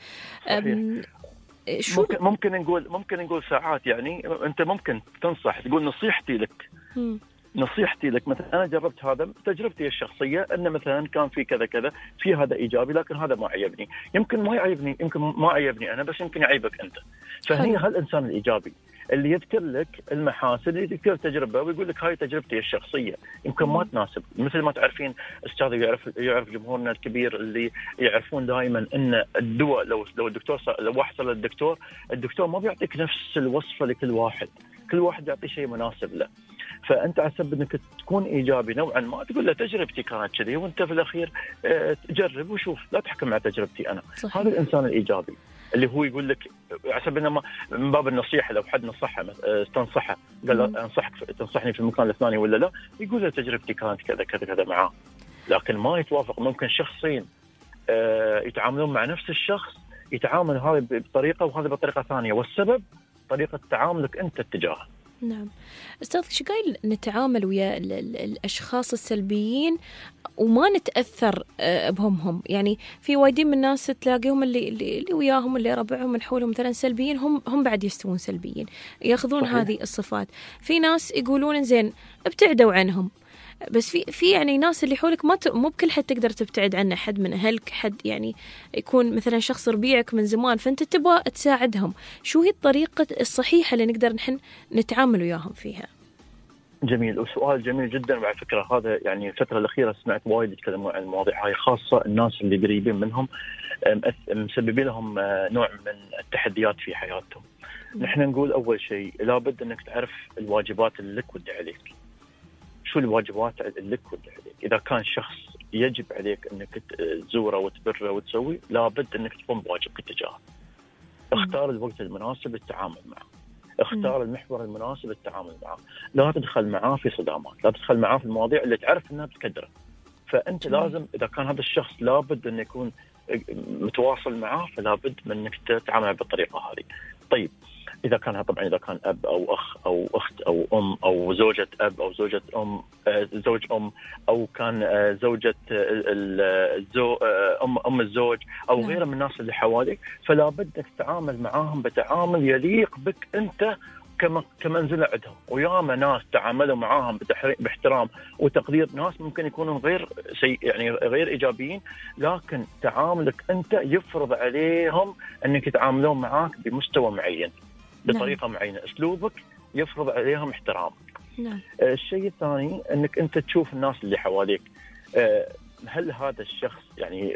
شو ممكن ممكن نقول ممكن نقول ساعات يعني انت ممكن تنصح تقول نصيحتي لك م. نصيحتي لك مثلا انا جربت هذا تجربتي الشخصيه ان مثلا كان في كذا كذا في هذا ايجابي لكن هذا ما عجبني، يمكن ما يعجبني يمكن ما عجبني انا بس يمكن يعيبك انت. فهي هالانسان الايجابي اللي يذكر لك المحاسن، اللي يذكر تجربه ويقول لك هاي تجربتي الشخصيه يمكن ما تناسب. مثل ما تعرفين استاذ يعرف يعرف جمهورنا الكبير اللي يعرفون دائما ان الدواء لو لو الدكتور لو واحد صار للدكتور الدكتور ما بيعطيك نفس الوصفه لكل واحد، كل واحد يعطي شيء مناسب له. فانت على سبب انك تكون ايجابي نوعا ما تقول له تجربتي كانت كذي وانت في الاخير تجرب وشوف، لا تحكم على تجربتي انا. صحيح. هذا الانسان الايجابي اللي هو يقول لك على سبب انه من باب النصيحه، لو حد نصحه تنصحه قال انصحك تنصحني في المكان الفلاني ولا لا، يقول له تجربتي كانت كذا كذا كذا معاه، لكن ما يتوافق. ممكن شخصين يتعاملون مع نفس الشخص يتعامل هذا بطريقه وهذا بطريقه ثانيه، والسبب طريقه تعاملك انت اتجاهه.
نعم. أستاذ شو قايل نتعامل ويا الأشخاص السلبيين وما نتأثر بهمهم. يعني في وايدين من الناس تلاقيهم اللي, اللي وياهم اللي ربعهم من حولهم مثلا سلبيين، هم هم بعد يستوون سلبيين، ياخذون صحيح. هذه الصفات. في ناس يقولون زين ابتعدوا عنهم، بس في في يعني ناس اللي حولك ما مو بكل حد تقدر تبتعد عنه، حد من أهلك، حد يعني يكون مثلا شخص ربيعك من زمان فأنت تبغى تساعدهم. شو هي الطريقة الصحيحة اللي نقدر نحن نتعامل وياهم فيها؟
جميل، وسؤال جميل جدا. وعلى فكرة هذا يعني الفترة الأخيرة سمعت وايد يتكلمون عن المواضيع هاي، خاصة الناس اللي قريبين منهم مسببين لهم نوع من التحديات في حياتهم. نحن نقول أول شيء لابد أنك تعرف الواجبات اللي لك واللي عليك. شو الواجبات اللي لك واللي عليك؟ إذا كان شخص يجب عليك أنك تزوره وتبره وتسوي، لابد أنك تقوم بواجبك تجاهه. اختار الوقت المناسب للتعامل معه، اختار المحور المناسب للتعامل معه، لا تدخل معاه في صدامات، لا تدخل معاه في المواضيع اللي تعرف أنها بتكدره. فأنت لازم إذا كان هذا الشخص لابد أن يكون متواصل معاه، فلابد من أنك تتعامل بالطريقة هذه. طيب إذا كان طبعا إذا كان أب أو أخ أو أخت أو أم أو زوجة أب أو زوجة أم زوج أم أو كان زوجة الزو أم أم الزوج أو غيره من الناس اللي حواليك، فلا بدك تتعامل معاهم بتعامل يليق بك أنت كما كمنزلة عندهم. وياما ناس تعاملوا معاهم باحترام وتقدير، ناس ممكن يكونوا غير شيء يعني غير إيجابيين، لكن تعاملك أنت يفرض عليهم أنك يتعاملون معاك بمستوى معين بطريقة نعم. معينة، أسلوبك يفرض عليهم احترامك. نعم. آه الشيء الثاني أنك أنت تشوف الناس اللي حواليك، آه هل هذا الشخص يعني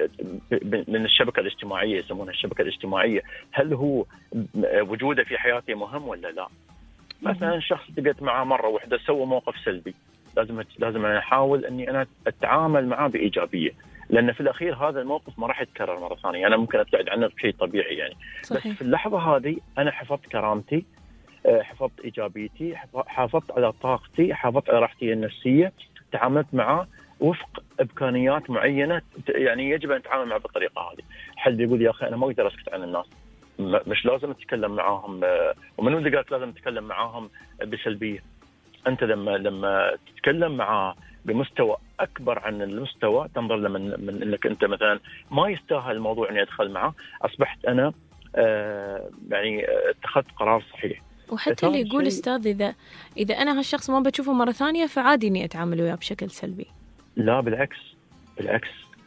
من الشبكة الاجتماعية، يسمونها الشبكة الاجتماعية، هل هو وجوده في حياتي مهم ولا لا؟ مثلا شخص تقعد معه مرة واحدة سوى موقف سلبي، لازم لازم أنا أحاول أني أنا أتعامل معه بإيجابية، لأن في الأخير هذا الموقف ما راح يتكرر مرة ثانية. أنا ممكن أبتعد عنه بشيء طبيعي يعني، صحيح. بس في اللحظة هذه أنا حفظت كرامتي، حفظت إيجابيتي، حافظت على طاقتي، حافظت على راحتي النفسية، تعاملت معه وفق إمكانيات معينة يعني يجب أن نتعامل معه بالطريقة هذه. حد يقول يا أخي أنا ما أقدر أسكت عن الناس، مش لازم أتكلم معاهم، ومن اللي قالت لازم أتكلم معاهم بسلبية؟ أنت لما لما تتكلم معه بمستوى أكبر عن المستوى، تنظر له من, من أنك أنت مثلا ما يستاهل الموضوع أني أدخل معه، أصبحت أنا آه يعني اتخذت قرار صحيح.
وحتى اللي يقول أستاذ إذا إذا أنا هالشخص ما بشوفه مرة ثانية فعادي إني أتعامل وياه بشكل سلبي.
لا بالعكس، بالعكس،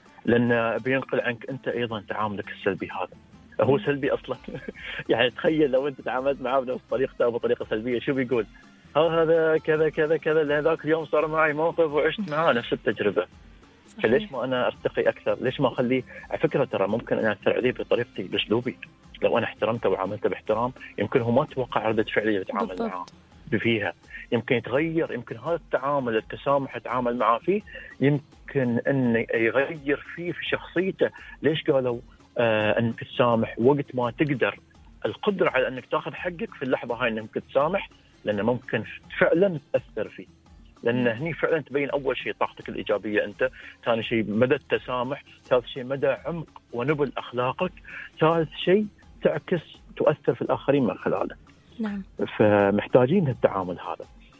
لأن بينقل عنك أنت أيضا تعاملك السلبي هذا. هو سلبي أصلا يعني تخيل لو أنت تعاملت معه بنفس طريقته أو بطريقة سلبية، شو بيقول؟ هذا كذا كذا كذا، لهذاك اليوم صار معي موقف وعشت معاه نفس التجربة. فليش ما أنا أرتقي أكثر؟ ليش ما أخليه؟ على فكرة ترى ممكن أنا أثر عليه بطريقتي بأسلوبي، لو أنا احترمته وعاملته باحترام يمكن هو ما توقع ردة فعلي يتعامل معه فيها، يمكن يتغير، يمكن هذا التعامل التسامح يتعامل معه فيه يمكن أن يغير فيه في شخصيته. ليش قالوا آه أنك تسامح وقت ما تقدر القدرة على أنك تأخذ حقك في اللحظة هاي أنك تسامح؟ لأنه ممكن فعلا تأثر فيه، لأن هني فعلا تبين أول شيء طاقتك الإيجابية أنت، ثاني شيء مدى التسامح، ثالث شيء مدى عمق ونبل أخلاقك، ثالث شيء تعكس تؤثر في الآخرين من خلاله.
نعم.
فمحتاجين التعامل هذا،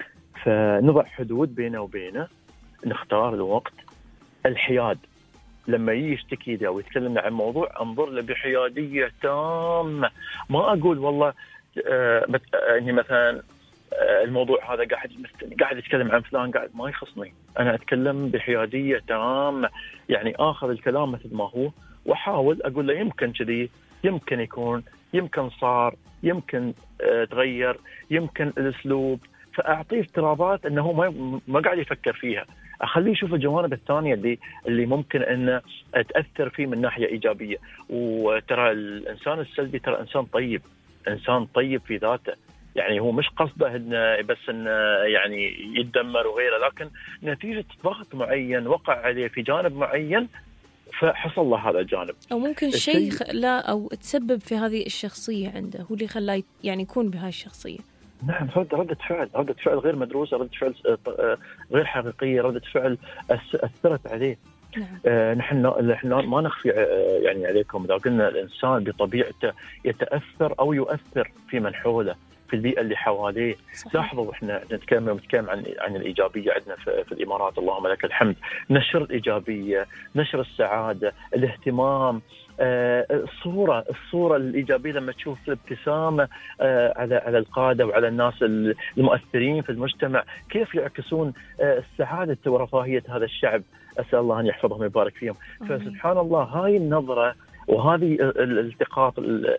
فنضع حدود بينه وبينه، نختار الوقت، الحياد. لما يشتكي ده ويتكلم عن موضوع انظر له بحيادية تامة، ما أقول والله آه يعني مثلا آه الموضوع هذا قاعد قاعد يتكلم عن فلان، قاعد ما يخصني، أنا أتكلم بحيادية تامة، يعني آخذ الكلام مثل ما هو وأحاول أقول له يمكن كذي، يمكن يكون، يمكن صار، يمكن آه تغير، يمكن الأسلوب، فأعطيه افتراضات أنه ما ما قاعد يفكر فيها، أخليه يشوف الجوانب الثانية اللي اللي ممكن أن تأثر فيه من ناحية إيجابية. وترى الإنسان السلبي ترى إنسان طيب، إنسان طيب في ذاته، يعني هو مش قصده إنه بس إنه يعني يتدمر وغيره، لكن نتيجة ضغط معين وقع عليه في جانب معين فحصل له هذا الجانب،
أو ممكن شيء لا أو تسبب في هذه الشخصية عنده، هو اللي خلاه يعني يكون بهاي الشخصية.
نعم، ردة فعل ردة فعل غير مدروسة، ردة فعل غير حقيقية، ردة فعل أثرت عليه.
نعم.
آه نحن نحن ما نخفي آه يعني عليكم إذا قلنا الإنسان بطبيعته يتأثر أو يؤثر في من حوله، في البيئة اللي حواليه. لاحظوا إحنا نتكلم نتكلم عن عن الإيجابية عندنا في, في الإمارات، اللهم لك الحمد، نشر الإيجابية، نشر السعادة، الاهتمام، آه الصورة الصورة الإيجابية لما تشوف الابتسامة آه على على القادة وعلى الناس المؤثرين في المجتمع، كيف يعكسون آه السعادة ورفاهية هذا الشعب. أسأل الله أن يحفظهم ويبارك فيهم. فسبحان الله هاي النظرة وهذه الالتقاط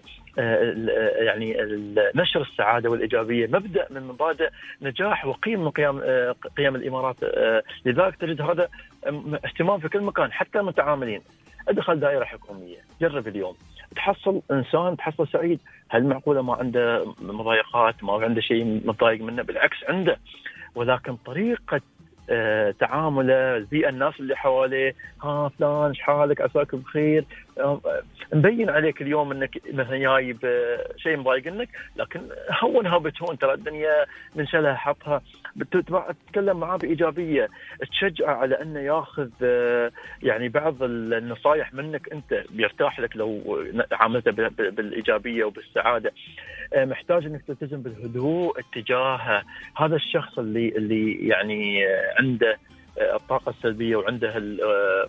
يعني نشر السعادة والإيجابية مبدأ من مبادئ نجاح وقيم من قيام قيم الإمارات. لذلك تجد هذا اهتمام في كل مكان، حتى المتعاملين. ادخل دائرة حكومية، جرب اليوم تحصل إنسان تحصل سعيد. هل معقولة ما عنده مضايقات، ما عنده شيء متضايق منه؟ بالعكس عنده، ولكن طريقة آه، تعامله، البيئة، الناس اللي حواليه، ها فلان ايش حالك، عساك بخير، آه، مبين عليك اليوم انك مثلا جايب آه، شيء مضايقنك، لكن هونها بتهون، ترى الدنيا من شلها حطها. تتكلم معاه بإيجابية، تشجعه على انه ياخذ آه، يعني بعض النصائح منك، انت بيرتاح لك لو عاملته بالإيجابية وبالسعادة. آه، محتاج انك تلتزم بالهدوء اتجاهه. هذا الشخص اللي اللي يعني آه، عنده الطاقة السلبية وعنده ال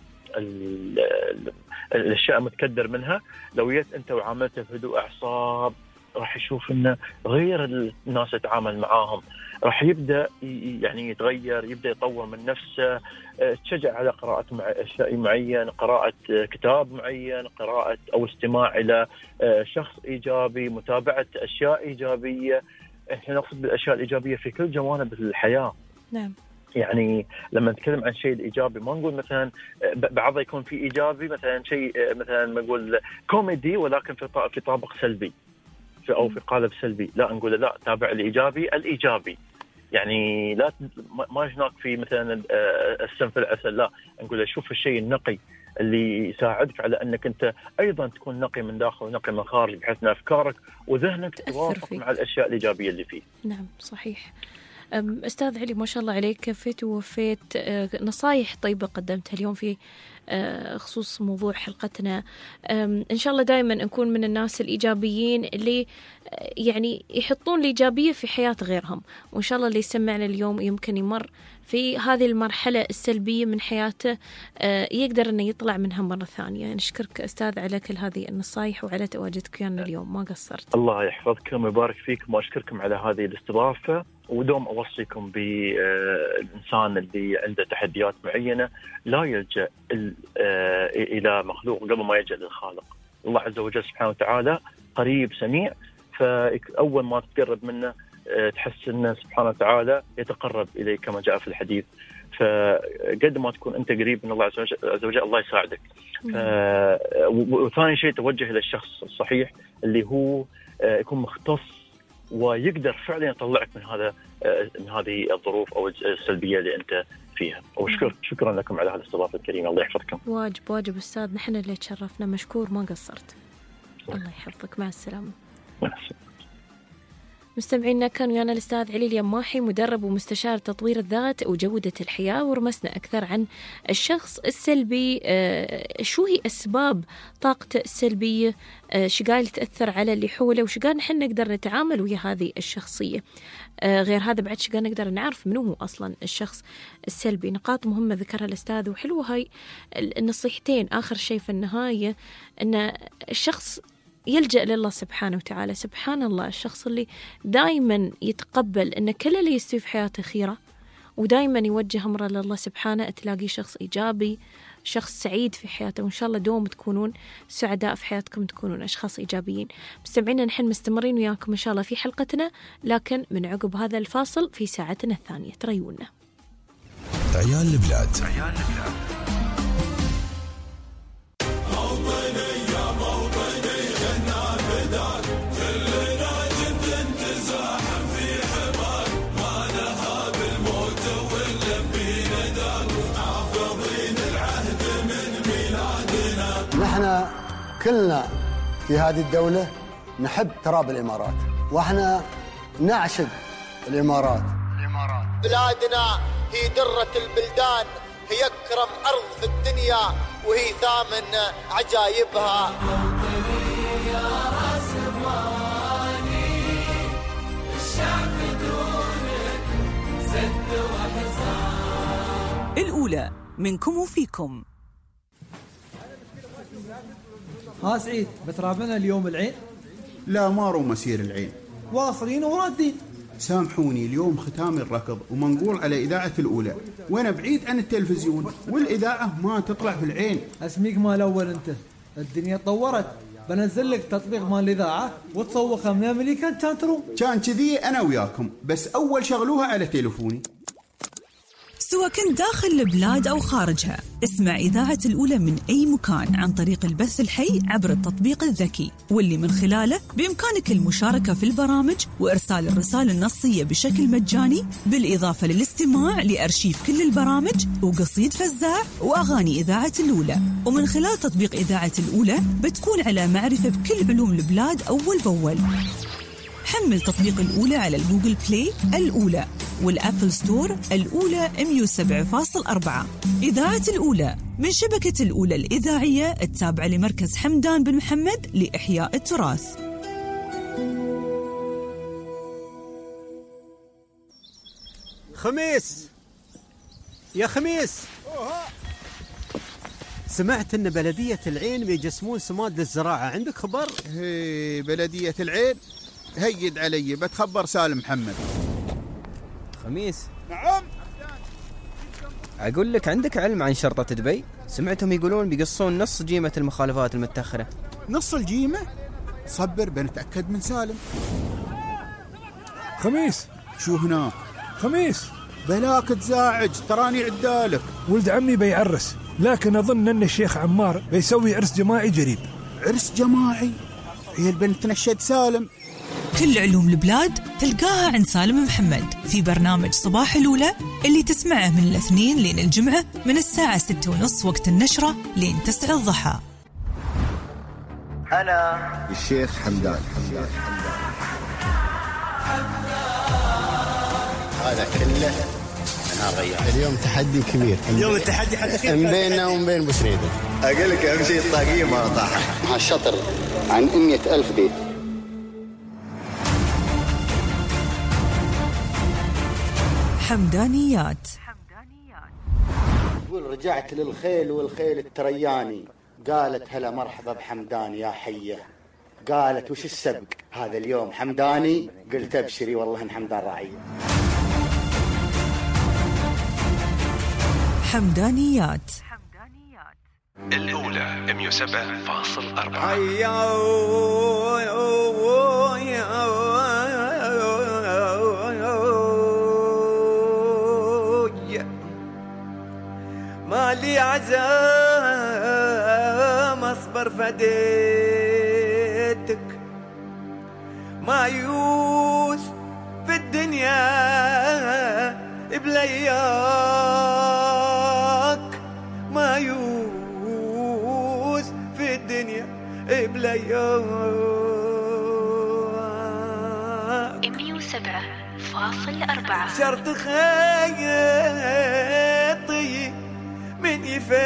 ال الأشياء متكدر منها، لو جيت أنت وعاملته بهدوء أعصاب راح يشوف إنه غير الناس يتعامل معاهم، راح يبدأ يعني يتغير، يبدأ يطور من نفسه. تشجع على قراءة أشياء معين، قراءة كتاب معين، قراءة أو استماع إلى شخص إيجابي، متابعة أشياء إيجابية. إحنا نقصد بالأشياء الإيجابية في كل جوانب الحياة.
نعم.
يعني لما نتكلم عن شيء إيجابي ما نقول مثلا بعضه يكون في إيجابي مثلا شيء مثلا نقول كوميدي ولكن في في طابق سلبي أو في قالب سلبي، لا نقول لا، تابع الإيجابي الإيجابي. يعني لا ما هناك في مثلا السم في العسل، لا نقول شوف الشيء النقي اللي يساعدك على أنك أنت أيضا تكون نقي من داخل ونقي من خارج، بحيث أن أفكارك وذهنك توافق مع الأشياء الإيجابية اللي فيه.
نعم صحيح. أستاذ علي ما شاء الله عليك، كفيت ووفيت نصايح طيبة قدمتها اليوم في خصوص موضوع حلقتنا. إن شاء الله دائما نكون من الناس الإيجابيين اللي يعني يحطون الإيجابية في حياة غيرهم، وإن شاء الله اللي يسمعنا اليوم يمكن يمر في هذه المرحلة السلبية من حياته يقدر أنه يطلع منها مرة ثانية. نشكرك أستاذ على كل هذه النصايح وعلى تواجدك ويانا اليوم، ما قصرت.
الله يحفظكم ويبارك فيكم، وأشكركم على هذه الاستضافة، ودوم أوصيكم بالإنسان اللي عنده تحديات معينة لا يلجأ إلى مخلوق قبل ما يلجأ للخالق. الله عز وجل سبحانه وتعالى قريب سميع، فأول ما تقرب منه تحس أنه سبحانه وتعالى يتقرب إليك كما جاء في الحديث. فقد ما تكون أنت قريب من الله عز وجل الله يساعدك. وثاني شيء توجه إلى الشخص الصحيح اللي هو يكون مختص ويقدر فعلا يطلعك من هذا من هذه الظروف أو السلبية اللي أنت فيها. وشكرا شكرا لكم على هذه الاستضافة الكريمة، الله يحفظكم.
واجب واجب أستاذ، نحن اللي تشرفنا، مشكور ما قصرت. الله يحفظك، مع السلامة.
مع السلامة.
مستمعينا كان ويانا الأستاذ علي اليماحي، مدرب ومستشار تطوير الذات وجودة الحياة، ورمسنا أكثر عن الشخص السلبي، آه شو هي أسباب طاقته السلبية، آه شو قاعد تأثر على اللي حوله، وش قاعد نحن نقدر نتعامل ويا هذه الشخصية. آه غير هذا بعد شو قاعد نقدر نعرف منو هو أصلا الشخص السلبي. نقاط مهمة ذكرها الأستاذ وحلوة هاي النصيحتين. آخر شيء في النهاية أن الشخص يلجأ لله سبحانه وتعالى. سبحان الله، الشخص اللي دايما يتقبل أن كل اللي يستوي في حياته خيرة ودايما يوجه أمره لله سبحانه، تلاقي شخص إيجابي، شخص سعيد في حياته. وإن شاء الله دوم تكونون سعداء في حياتكم، تكونون أشخاص إيجابيين. مستمعينا نحن مستمرين وياكم إن شاء الله في حلقتنا، لكن من عقب هذا الفاصل في ساعتنا الثانية. تريونا
عيال البلاد.
عيال البلاد.
نحن كلنا في هذه الدولة نحب تراب الإمارات، وإحنا نعشق الإمارات.
الإمارات بلادنا هي درة البلدان، هي أكرم أرض في الدنيا، وهي ثامن عجائبها.
الأولى منكم وفيكم.
ها سعيد، بترابنا اليوم العين؟
لا، ما رو مسير العين،
واصلين ورادين.
سامحوني، اليوم ختام الركض ومنقول على إذاعة الأولى، وأنا بعيد عن التلفزيون والإذاعة ما تطلع في العين.
اسميك مال الأول أنت، الدنيا تطورت، بنزل لك تطبيق مال الإذاعة وتصوخها من أمريكا كان تروم.
كان كذي أنا وياكم، بس أول شغلوها على تليفوني.
سواء كنت داخل البلاد أو خارجها، اسمع إذاعة الأولى من أي مكان عن طريق البث الحي عبر التطبيق الذكي، واللي من خلاله بإمكانك المشاركة في البرامج وإرسال الرسائل النصية بشكل مجاني، بالإضافة للاستماع لأرشيف كل البرامج وقصيد فزاع وأغاني إذاعة الأولى. ومن خلال تطبيق إذاعة الأولى بتكون على معرفة بكل علوم البلاد أول بأول. حمل تطبيق الأولى على الجوجل بلاي الأولى والأبل ستور الأولى مية وسبعة فاصلة أربعة. إذاعة الأولى من شبكة الأولى الإذاعية التابعة لمركز حمدان بن محمد لإحياء التراث.
خميس يا خميس، سمعت ان بلدية العين بيجسمون سماد للزراعة، عندك خبر؟
هي بلدية العين هيد علي، بتخبر سالم محمد.
خميس.
نعم.
أقول لك، عندك علم عن شرطة دبي؟ سمعتهم يقولون بيقصون نص جيمة المخالفات المتأخرة.
نص الجيمة؟ صبر بنتأكد من سالم.
خميس.
شو هناك؟
خميس.
بلاك تزاعج، تراني عدالك.
ولد عمي بيعرس، لكن أظن أن الشيخ عمار بيسوي عرس جماعي قريب.
عرس جماعي؟ هي البنت تنشد سالم.
كل علوم البلاد تلقاها عند سالم محمد في برنامج صباح الأولى، اللي تسمعه من الاثنين لين الجمعة من الساعة ستة ونص وقت النشرة لين تسعة الضحى.
أنا الشيخ حمدان. حمدان. هذا كله أنا غير. اليوم تحدي كبير.
اليوم التحدي حدي
بيننا وبين بوسريدة. أقول لك أهم شيء الطاقية ما طاحت. مع الشطر عن مئة ألف بيت.
حمدانيات.
يقول رجعت للخيل والخيل الترياني، قالت هلا مرحبا بحمدان يا حيه. قالت وش السبق هذا اليوم حمداني؟ قلت ابشري والله ان حمدان راعيه.
حمدانيات.
الأولى مية وسبعة فاصلة أربعة.
مالي عزام اصبر فديتك، مايوس في الدنيا بلياك، مايوس في الدنيا بلياك.
مية وسبعة فاصلة أربعة.
شرط خيطي من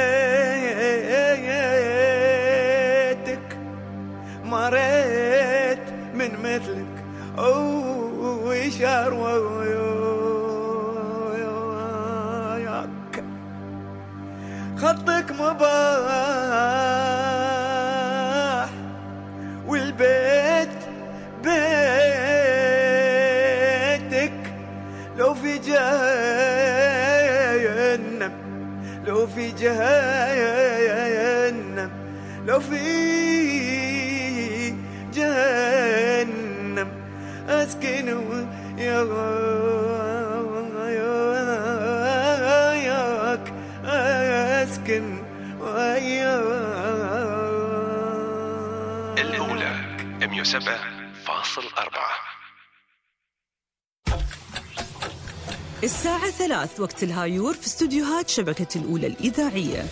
يفيتك، مريت من مثلك وشار وياك، خطك مباح والبيت بيتك، لو في جهنم لو في جهنم لو في جهنم أسكن وياك، أسكن وياك.
الأولى مية وسبعة فاصلة أربعة.
الساعة ثلاث وقت الهايور في استوديوهات شبكة الأولى الإذاعية.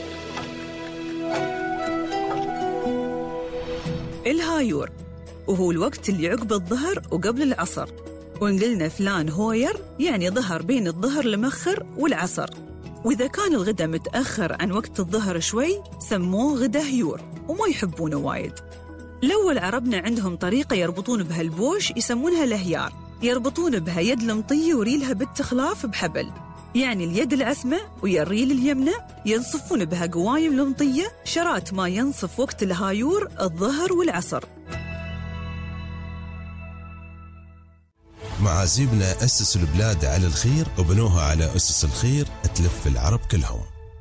الهايور وهو الوقت اللي عقب الظهر وقبل العصر، وإن قلنا فلان هوير يعني ظهر بين الظهر المخر والعصر، وإذا كان الغدا متأخر عن وقت الظهر شوي سموه غدا هيور وما يحبونه وايد. الأول عربنا عندهم طريقة يربطون بها البوش يسمونها الهيار، يربطون بها يد المطية وريلها بالتخلاف بحبل، يعني اليد العسمة ويا الريل اليمنى ينصفون بها قوايم لمطية شرات ما ينصف وقت الهايور الظهر والعصر.
معازيبنا أسسوا البلاد على الخير وبنوها على أسس الخير تلف العرب كلهم.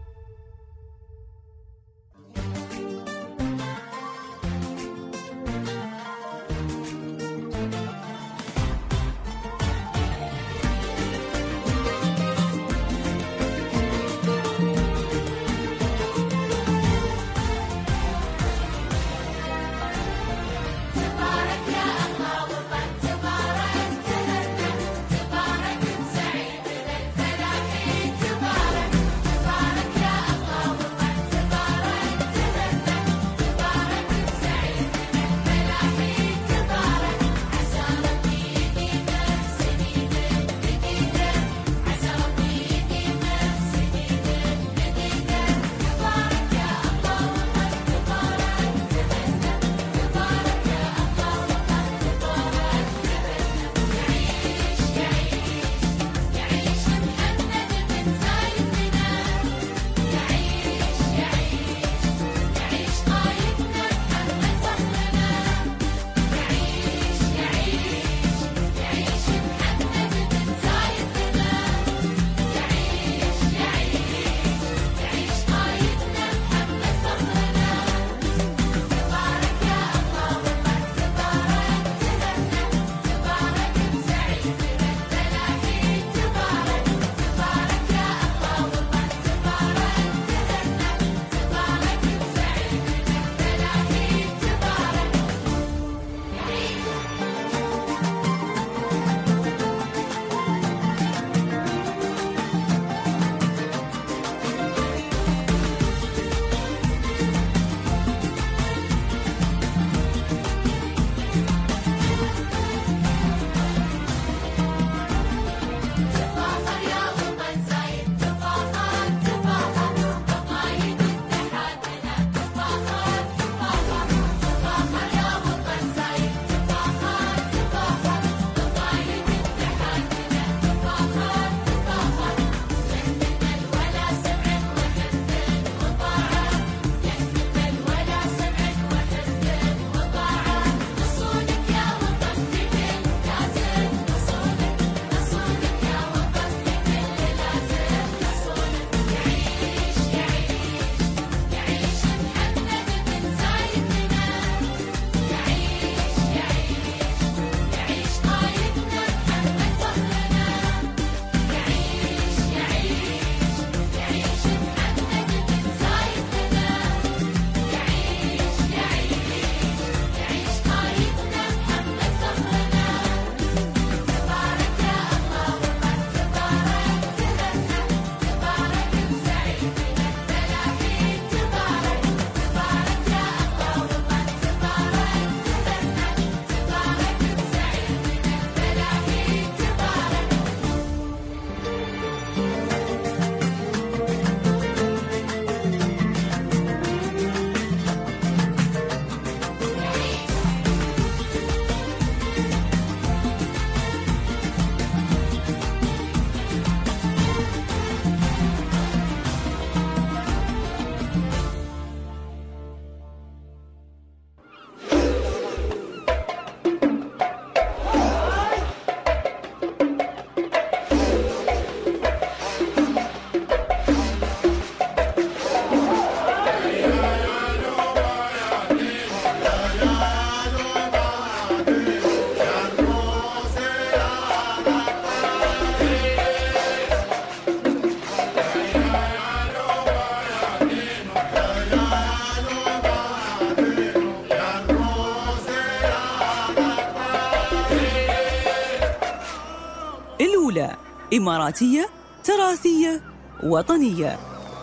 الأولى إماراتية تراثية وطنية.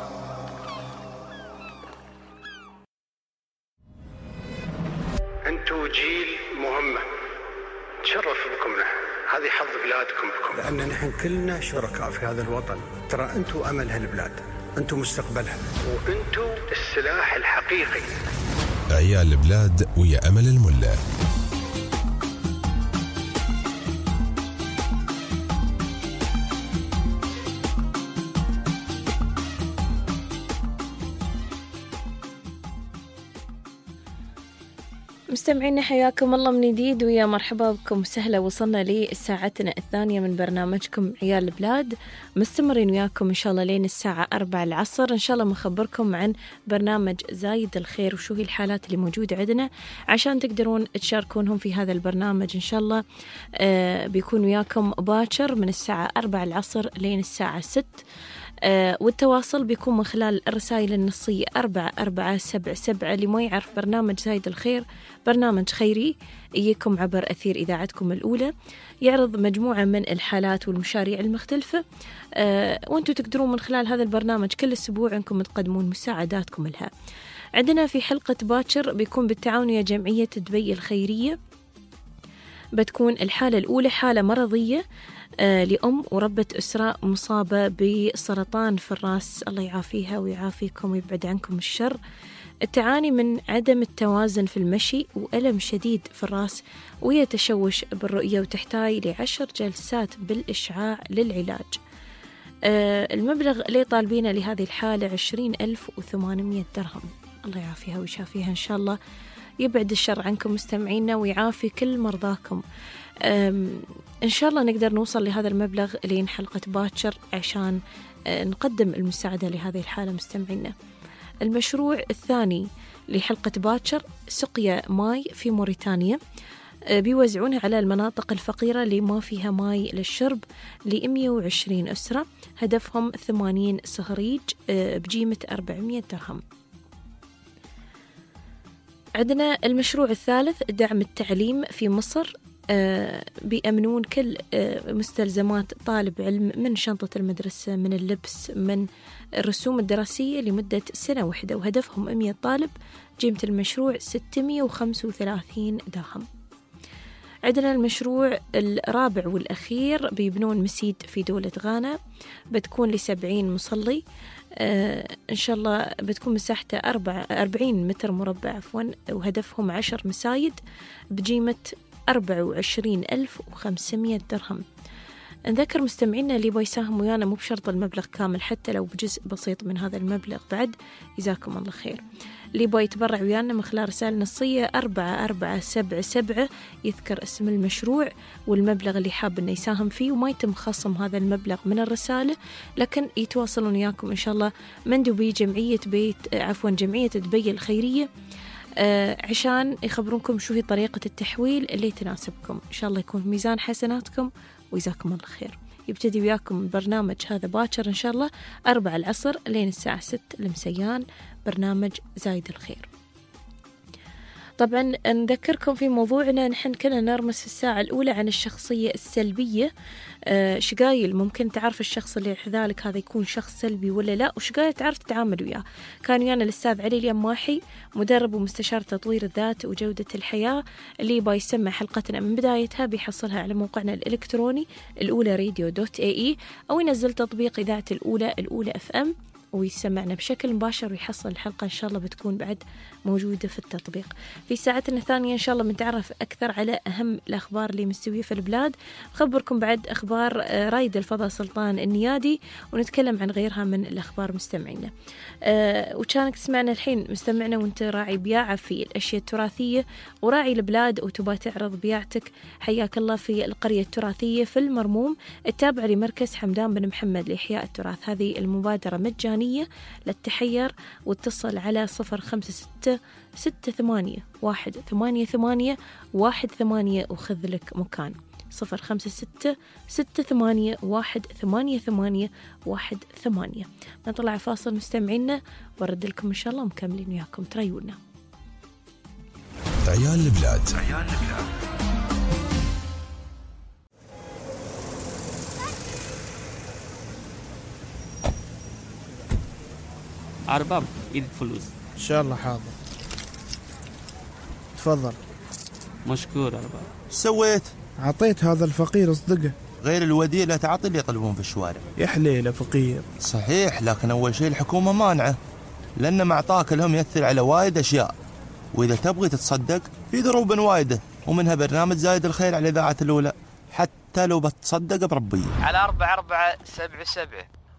أنتوا جيل مهمة، تشرف بكم نحن، هذه حظ بلادكم بكم، لأن نحن كلنا شركاء في هذا الوطن. ترى أنتوا أمل هالبلاد، أنتوا مستقبلها، وأنتوا السلاح الحقيقي.
عيال البلاد ويا أمل الملا.
مستمعينا حياكم الله من جديد ويا مرحبا بكم وسهلا. وصلنا لساعتنا الثانية من برنامجكم عيال البلاد، مستمرين وياكم إن شاء الله لين الساعة أربعة العصر. إن شاء الله مخبركم عن برنامج زايد الخير وشو هي الحالات اللي موجودة عندنا عشان تقدرون تشاركونهم في هذا البرنامج. إن شاء الله آه بيكون وياكم باكر من الساعة أربعة العصر لين الساعة ست. آه والتواصل بيكون من خلال الرسائل النصية أربعة أربعة سبعة سبعة. اللي ما يعرف برنامج زايد الخير، برنامج خيري يجيكم عبر أثير إذاعتكم الأولى، يعرض مجموعة من الحالات والمشاريع المختلفة، آه وانتم تقدرون من خلال هذا البرنامج كل أسبوع أنكم تقدمون مساعداتكم لها. عندنا في حلقة باكر بيكون بالتعاون يا جمعية دبي الخيرية، بتكون الحالة الأولى حالة مرضية آه لأم وربة أسرة مصابة بسرطان في الرأس، الله يعافيها ويعافيكم ويبعد عنكم الشر. التعاني من عدم التوازن في المشي وألم شديد في الرأس وهي تشوش بالرؤية وتحتاج لعشر جلسات بالإشعاع للعلاج. آه المبلغ اللي طالبينه لهذه الحالة عشرين ألف وثمانمية درهم. الله يعافيها ويشافيها إن شاء الله، يبعد الشر عنكم مستمعينا ويعافي كل مرضاكم. إن شاء الله نقدر نوصل لهذا المبلغ لين حلقة باكر عشان نقدم المساعدة لهذه الحالة مستمعينا. المشروع الثاني لحلقة باكر سقيا ماي في موريتانيا، بيوزعونها على المناطق الفقيرة اللي ما فيها ماي للشرب ل مئة وعشرين أسرة، هدفهم ثمانين صهريج بجيمة أربعمية درهم. عندنا المشروع الثالث دعم التعليم في مصر، آه بيأمنون كل آه مستلزمات طالب علم من شنطة المدرسة، من اللبس، من الرسوم الدراسية لمدة سنة واحدة، وهدفهم مئة طالب، قيمة المشروع ستمئة وخمسة وثلاثين درهم. عندنا المشروع الرابع والأخير بيبنون مسجد في دولة غانا، بتكون لسبعين مصلي، آه إن شاء الله بتكون مساحته أربع أربعين متر مربع عفوا، وهدفهم عشر مساجد بقيمة أربعة وعشرين ألف وخمسمية درهم. نذكر مستمعينا اللي بيساهم ويانا مو بشرط المبلغ كامل، حتى لو بجزء بسيط من هذا المبلغ بعد جزاكم الله خير. اللي يبغى يتبرع ويانا من خلال رسالة نصية أربعة أربعة سبعة سبعة، يذكر اسم المشروع والمبلغ اللي حاب انه يساهم فيه، وما يتم خصم هذا المبلغ من الرسالة، لكن يتواصلون وياكم ان شاء الله مندوبي جمعية بيت عفوا جمعية دبي الخيرية آه عشان يخبرونكم شو هي طريقة التحويل اللي تناسبكم. إن شاء الله يكون في ميزان حسناتكم ويجزاكم الله خير. يبتدي وياكم البرنامج هذا باكر إن شاء الله أربعة العصر لين الساعة ست المسيان، برنامج زايد الخير. طبعا نذكركم في موضوعنا، نحن كنا نرمس في الساعة الأولى عن الشخصية السلبية، آه شقايل ممكن تعرف الشخص اللي ذلك هذا يكون شخص سلبي ولا لا، وشقايل تعرف تتعامل وياه. كان ويانا الأستاذ علي اليماحي، مدرب ومستشار تطوير الذات وجودة الحياة، اللي بيسمع حلقتنا من بدايتها بيحصلها على موقعنا الإلكتروني الأولى راديو دوت اي اي، أو ينزل تطبيق إذاعة الأولى الأولى اف ام ويسمعنا بشكل مباشر ويحصل الحلقة إن شاء الله بتكون بعد موجودة في التطبيق. في ساعتنا الثانية إن شاء الله بنتعرف أكثر على أهم الأخبار اللي مستوية في البلاد، خبركم بعد أخبار رائد الفضاء سلطان النيادي، ونتكلم عن غيرها من الأخبار مستمعينا. أه وكانك تسمعنا الحين مستمعنا وانت راعي بياعة في الأشياء التراثية وراعي البلاد وتبغى تعرض بياعتك، حياك الله في القرية التراثية في المرموم التابعة لمركز حمدان بن محمد لإحياء التراث. هذه المبادرة مجانية، لا تتحير واتصل على صفر خمسة ستة ستة ثمانية واحد ثمانية ثمانية واحد ثمانية وخذ لك مكان. صفر خمسة ستة ستة ثمانية واحد ثمانية ثمانية واحد ثمانية. نطلع فاصل مستمعينا ورد لكم إن شاء الله مكملين وياكم تريونا.
عيال البلاد.
عيال البلاد.
أرباب إيد فلوس
إن شاء الله حاضر. تفضل.
مشكور أرباب.
سويت؟
عطيت هذا الفقير أصدقه.
غير الوديع لا تعطي اللي يطلبون في الشوارع.
يا حليله فقير.
صحيح، لكن أول شيء الحكومة مانعة، لأن معطاك لهم يأثر على وايد أشياء، وإذا تبغي تتصدق في ضروب وايدة، ومنها برنامج زايد الخير على إذاعة الأولى، حتى لو بتصدق بربية
على أربعة أربعة سبعة سبعة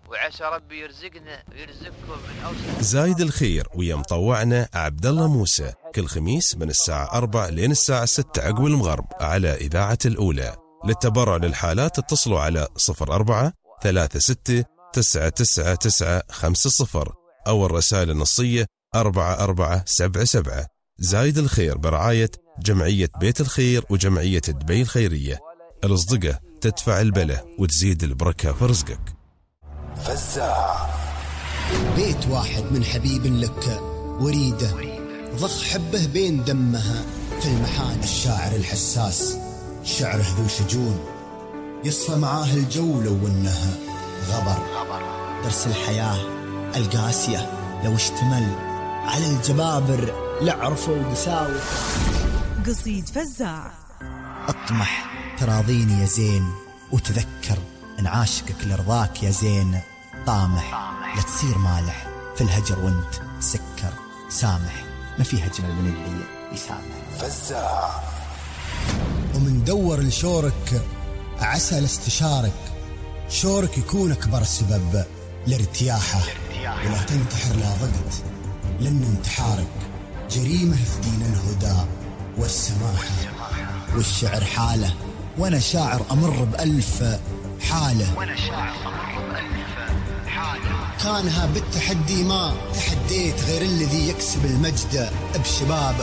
وعسى ربي يرزقنا ويرزقكم من أوسع.
زايد الخير ويا مطوعنا عبد الله موسى كل خميس من الساعة أربعة لين الساعة ستة عقب المغرب على إذاعة الأولى. للتبرع للحالات اتصلوا على صفر أربعة ثلاثة ستة تسعة تسعة تسعة خمسة صفر أو الرسائل النصية أربعة أربعة سبعة سبعة. زايد الخير برعاية جمعية بيت الخير وجمعية دبي الخيرية. الأصدقة تدفع البلة وتزيد البركة في رزقك.
فزاع بيت واحد من حبيب لك وريده ضخ حبه بين دمها في المحان. الشاعر الحساس شعره ذو شجون يصفى معاه الجو لو انها غبر. درس الحياة القاسية لو اشتمل على الجبابر لعرفوا قساوة.
قصيد فزاع.
اطمح تراضيني يا زين وتذكر ان عاشقك لرضاك يا زين. طامح لا تصير مالح في الهجر وانت تسكر. سامح ما فيها اجمل من اللي يسامح. فزاع ومن دور لشورك عسى لاستشارك. شورك يكون اكبر سبب لارتياحه. ولا تنتحر لا ضغط لان انتحارك جريمه في دين الهدى والسماحه. والشعر حاله وانا شاعر امر بألف حاله. وانا شاعر امر بألف حاله. كانها بالتحدي ما تحديت غير الذي يكسب المجد بشبابه.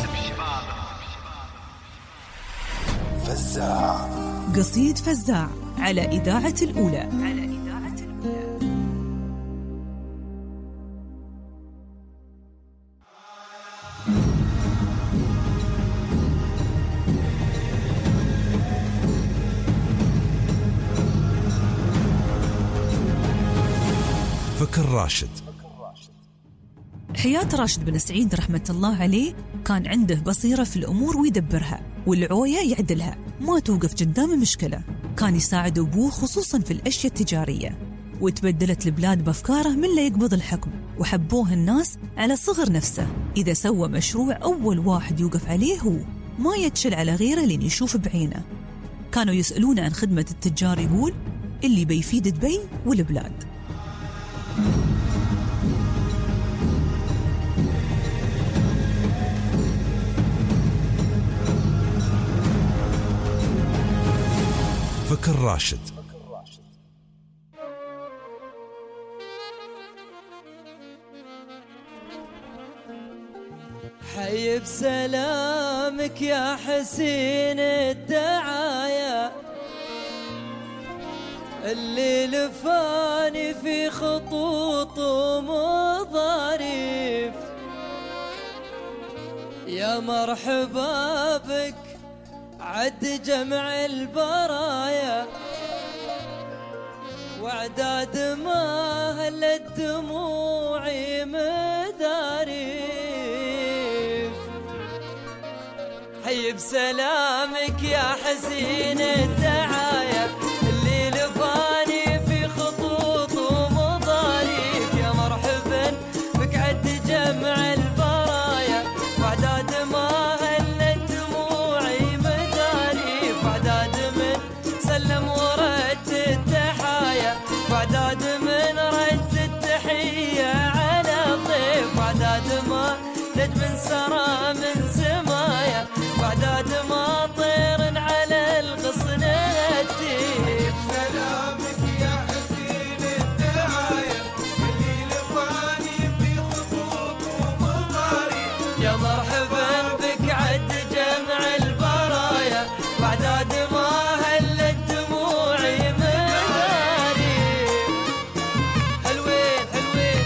فزاع. قصيد فزاع على إذاعة الأولى. على إذاعة الأولى.
فكر راشد.
حياة راشد بن سعيد رحمة الله عليه كان عنده بصيرة في الأمور ويدبرها، والعوية يعدلها، ما توقف قدامه مشكلة. كان يساعد أبوه خصوصاً في الأشياء التجارية، وتبدلت البلاد بأفكاره من لا يقبض الحكم، وحبوه الناس على صغر نفسه. إذا سوى مشروع أول واحد يوقف عليه هو، ما يتشل على غيره لين يشوف بعينه. كانوا يسألون عن خدمة التجار، يقول اللي بيفيد دبي والبلاد.
فكر راشد.
حي بسلامك يا حسين الدعايا، اللي لفاني في خطوط ومضاريف. يا مرحبا بك عد جمع البرايا، واعداد ما هلت دموعي مداريف. حي بسلامك يا حزين الدعايا، اللي لفاني في خطوط ومضاريف. يا مرحبا بك عد جمع البرايا، واعداد ما هلت دموعي مداريف. واعداد من سلم ورد التحايا، واعداد من رد التحية على الضيف. واعداد ما نجم سرى من سمايا، واعداد ما طير على الغصن التيف. سلامك يا حسين الدعايا، اللي لفاني في خطوط ومضاريف. يا مرحبا بك عد جمع البرايا، واعداد ما هلت دموعي مداريف. حلوين حلوين.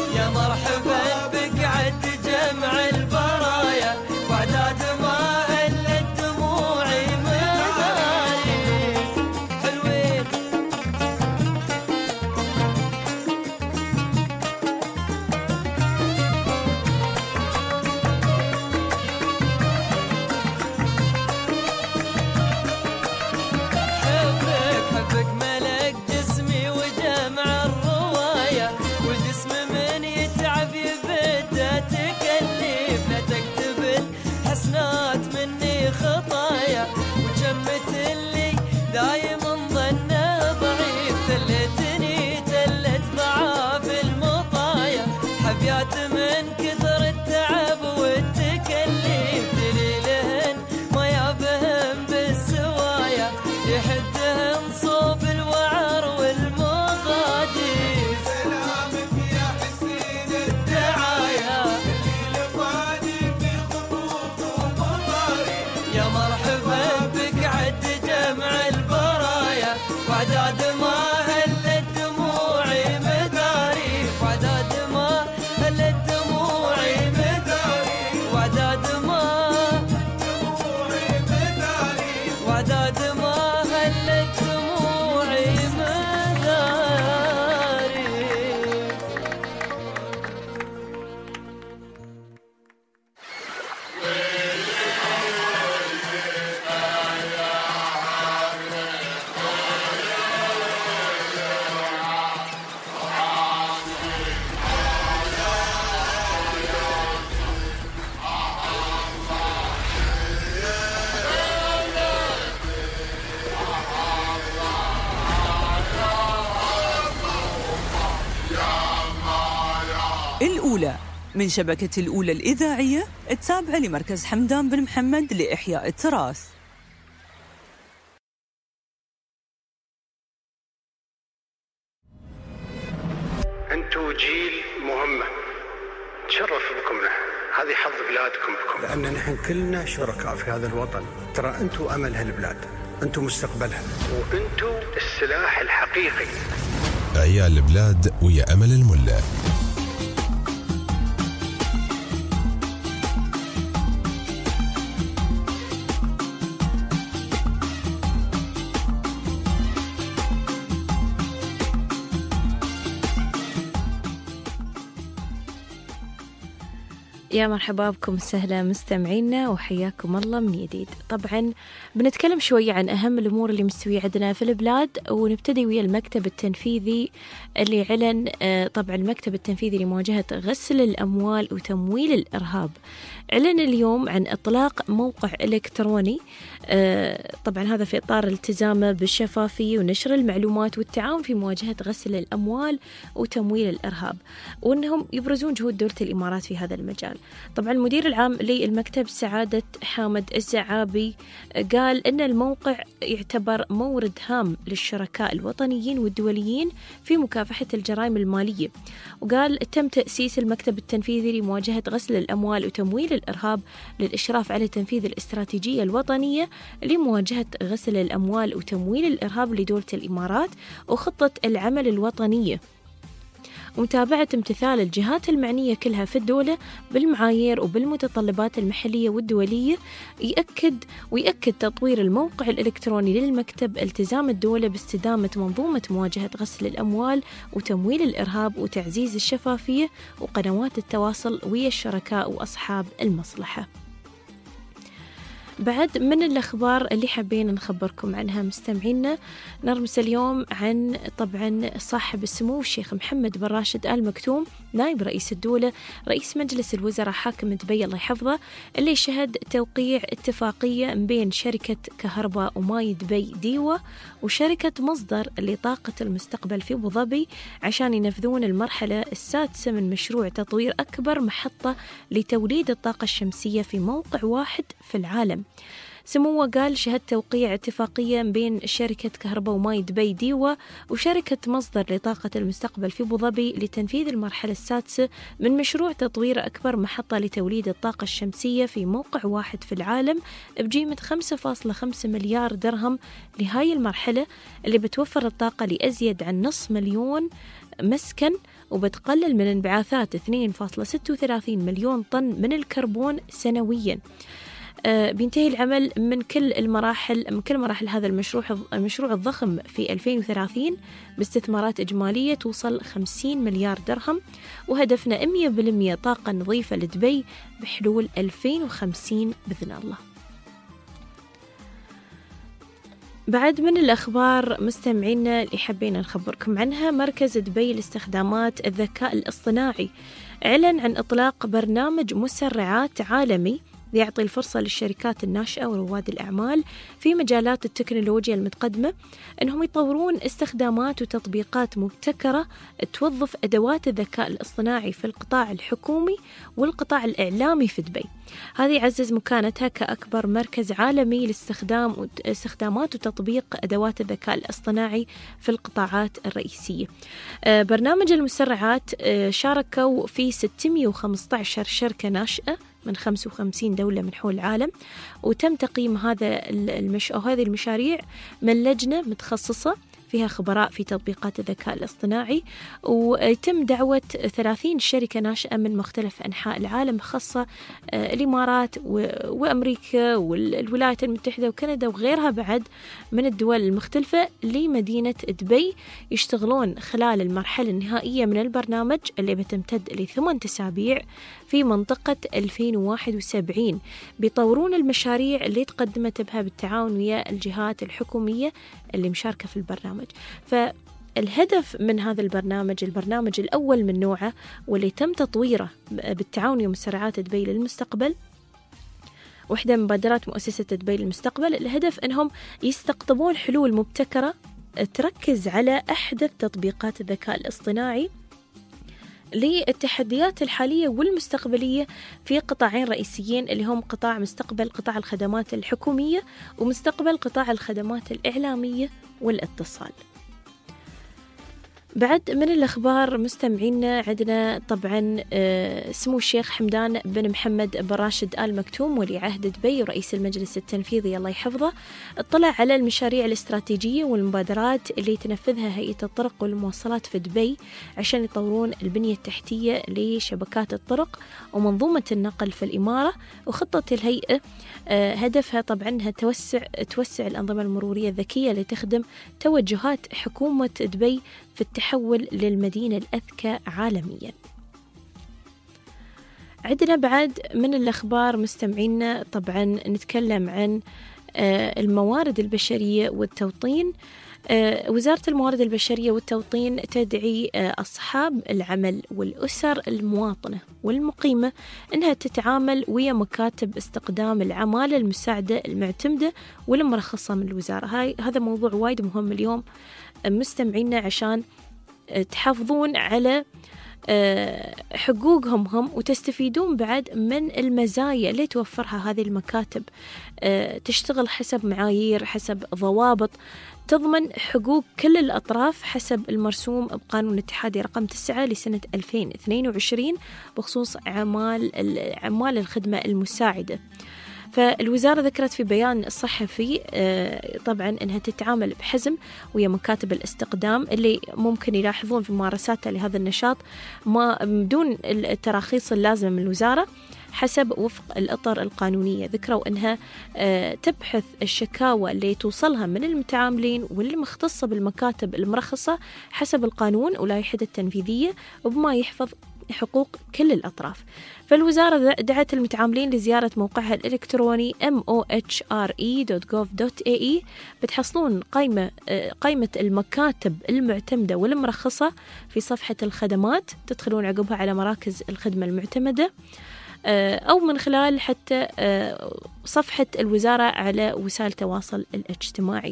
يا مرحبا بك عد جمع البرايا وعداد ما هلت دموعي مداري حلوين. حبك حبك ملك جسمي وجمع الرواية والجسم من يتعب يبدا تكلف لا تكتب الحسنات مني خطايا وجمت اللي دايما ظنه ضعيف تلتني تلت ضعاف المطايا حبيات من كثر التعب والتكليف دليلهن ما يابهم بالسوايا يحدهن صوب الوعر والمغادير. سلامك يا حسين الدعايا اللي لفاني في خطوط ومطاري يا مرحبا بك عد جمع البرايا وعداد ما هلت دموعي مداري وعداد ما هلت دموعي مداري وعداد ما دموعي مداري وعداد ما هلت دموعي مداري.
الأولى من شبكة الأولى الإذاعية التابعة لمركز حمدان بن محمد لإحياء التراث.
أنتوا جيل مهمة تشرف بكم نحن، هذه حظ بلادكم بكم، لأن نحن كلنا شركاء في هذا الوطن. ترى أنتوا أمل هالبلاد، أنتوا مستقبلها، وأنتوا السلاح الحقيقي.
عيال البلاد ويا أمل الملا.
يا مرحبا بكم سهلا مستمعينا وحياكم الله من جديد. طبعا بنتكلم شوية عن أهم الأمور اللي مستوية عندنا في البلاد، ونبتدي ويا المكتب التنفيذي اللي علن طبعا المكتب التنفيذي لمواجهة غسل الأموال وتمويل الإرهاب أعلن اليوم عن إطلاق موقع إلكتروني، طبعا هذا في إطار التزامه بالشفافية ونشر المعلومات والتعاون في مواجهة غسل الأموال وتمويل الإرهاب، وأنهم يبرزون جهود دولة الإمارات في هذا المجال. طبعا المدير العام للمكتب سعادة حامد الزعابي قال أن الموقع يعتبر مورد هام للشركاء الوطنيين والدوليين في مكافحة الجرائم المالية، وقال تم تأسيس المكتب التنفيذي لمواجهة غسل الأموال وتمويل الإرهاب للإشراف على تنفيذ الاستراتيجية الوطنية لمواجهة غسل الأموال وتمويل الإرهاب لدولة الإمارات وخطة العمل الوطنية، ومتابعة امتثال الجهات المعنية كلها في الدولة بالمعايير وبالمتطلبات المحلية والدولية. يأكد ويأكد تطوير الموقع الإلكتروني للمكتب التزام الدولة باستدامة منظومة مواجهة غسل الأموال وتمويل الإرهاب وتعزيز الشفافية وقنوات التواصل ويا الشركاء وأصحاب المصلحة. بعد من الأخبار اللي حابين نخبركم عنها مستمعينا، نرمس اليوم عن طبعا صاحب السمو الشيخ محمد بن راشد آل مكتوم نائب رئيس الدولة رئيس مجلس الوزراء حاكم دبي الله يحفظه، اللي شهد توقيع اتفاقية بين شركة كهرباء وماي دبي ديوا وشركة مصدر لطاقة المستقبل في أبو ظبي عشان ينفذون المرحلة السادسة من مشروع تطوير أكبر محطة لتوليد الطاقة الشمسية في موقع واحد في العالم. سموه قال شهد توقيع اتفاقية بين شركة كهرباء وماي دبي ديوا وشركة مصدر لطاقة المستقبل في أبو ظبي لتنفيذ المرحلة السادسة من مشروع تطوير أكبر محطة لتوليد الطاقة الشمسية في موقع واحد في العالم بقيمة خمسة فاصلة خمسة مليار درهم لهاي المرحلة اللي بتوفر الطاقة لأزيد عن نصف مليون مسكن وبتقلل من انبعاثات اثنين فاصلة ستة وثلاثين مليون طن من الكربون سنويا. آه بينتهي العمل من كل المراحل من كل مراحل هذا المشروع المشروع الضخم في ألفين وثلاثين باستثمارات إجمالية توصل خمسين مليار درهم، وهدفنا مية بالمية طاقة نظيفة لدبي بحلول ألفين وخمسين بإذن الله. بعد من الأخبار مستمعينا اللي حبينا نخبركم عنها، مركز دبي لاستخدامات الذكاء الاصطناعي أعلن عن إطلاق برنامج مسرعات عالمي ليعطي الفرصة للشركات الناشئة ورواد الأعمال في مجالات التكنولوجيا المتقدمة أنهم يطورون استخدامات وتطبيقات مبتكرة توظف أدوات الذكاء الاصطناعي في القطاع الحكومي والقطاع الإعلامي في دبي. هذه يعزز مكانتها كأكبر مركز عالمي لاستخدام استخدامات وتطبيق أدوات الذكاء الاصطناعي في القطاعات الرئيسية. برنامج المسرعات شاركوا في ستمائة وخمسة عشر شركة ناشئة من خمسة وخمسين دولة من حول العالم، وتم تقييم هذا المش... أو هذه المشاريع من لجنة متخصصة فيها خبراء في تطبيقات الذكاء الاصطناعي، ويتم دعوة ثلاثين شركة ناشئة من مختلف أنحاء العالم، خاصة الإمارات وأمريكا والولايات المتحدة وكندا وغيرها بعد من الدول المختلفة لمدينة دبي، يشتغلون خلال المرحلة النهائية من البرنامج اللي بتمتد لثمان أسابيع في منطقة ألفين وواحد وسبعين. بيطورون المشاريع اللي تقدمت بها بالتعاون ويا الجهات الحكومية اللي مشاركة في البرنامج. فالهدف من هذا البرنامج، البرنامج الأول من نوعه واللي تم تطويره بالتعاون ويا مسرعات دبي للمستقبل، واحدة من مبادرات مؤسسة دبي للمستقبل، الهدف أنهم يستقطبون حلول مبتكرة تركز على أحدث تطبيقات الذكاء الاصطناعي للتحديات الحالية والمستقبلية في قطاعين رئيسيين اللي هم قطاع مستقبل قطاع الخدمات الحكومية ومستقبل قطاع الخدمات الإعلامية والاتصال. بعد من الأخبار مستمعينا عندنا طبعا سمو الشيخ حمدان بن محمد بن راشد آل مكتوم ولي عهد دبي ورئيس المجلس التنفيذي الله يحفظه، اطلع على المشاريع الاستراتيجية والمبادرات اللي تنفذها هيئة الطرق والمواصلات في دبي عشان يطورون البنية التحتية لشبكات الطرق ومنظومة النقل في الإمارة. وخطة الهيئة هدفها طبعا انها توسع توسع الأنظمة المرورية الذكية لتخدم توجهات حكومة دبي في التحول للمدينة الأذكى عالميا. عندنا بعد من الأخبار مستمعينا طبعا نتكلم عن الموارد البشرية والتوطين. وزارة الموارد البشرية والتوطين تدعي أصحاب العمل والأسر المواطنة والمقيمة أنها تتعامل ويا مكاتب استقدام العمالة المساعدة المعتمدة والمرخصة من الوزارة. هاي هذا موضوع وايد مهم اليوم مستمعينا عشان تحافظون على حقوقهم هم وتستفيدون بعد من المزايا اللي توفرها هذه المكاتب. تشتغل حسب معايير حسب ضوابط تضمن حقوق كل الأطراف حسب المرسوم بقانون الاتحادي رقم تسعة لسنة ألفين واثنين وعشرين بخصوص عمال عمال الخدمة المساعدة. فالوزارة ذكرت في بيان الصحفي طبعا أنها تتعامل بحزم ويا مكاتب الاستقدام اللي ممكن يلاحظون في ممارساتها لهذا النشاط ما بدون التراخيص اللازمة من الوزارة حسب وفق الأطر القانونية. ذكروا أنها تبحث الشكاوى اللي توصلها من المتعاملين والمختصة بالمكاتب المرخصة حسب القانون ولائحته التنفيذية وبما يحفظ حقوق كل الأطراف. فالوزارة دعت المتعاملين لزيارة موقعها الإلكتروني إم أو إتش آر إي دوت جوف دوت إيه إي. بتحصلون قائمة قائمة المكاتب المعتمدة والمرخصة في صفحة الخدمات، تدخلون عقبها على مراكز الخدمة المعتمدة أو من خلال حتى صفحة الوزارة على وسائل التواصل الاجتماعي.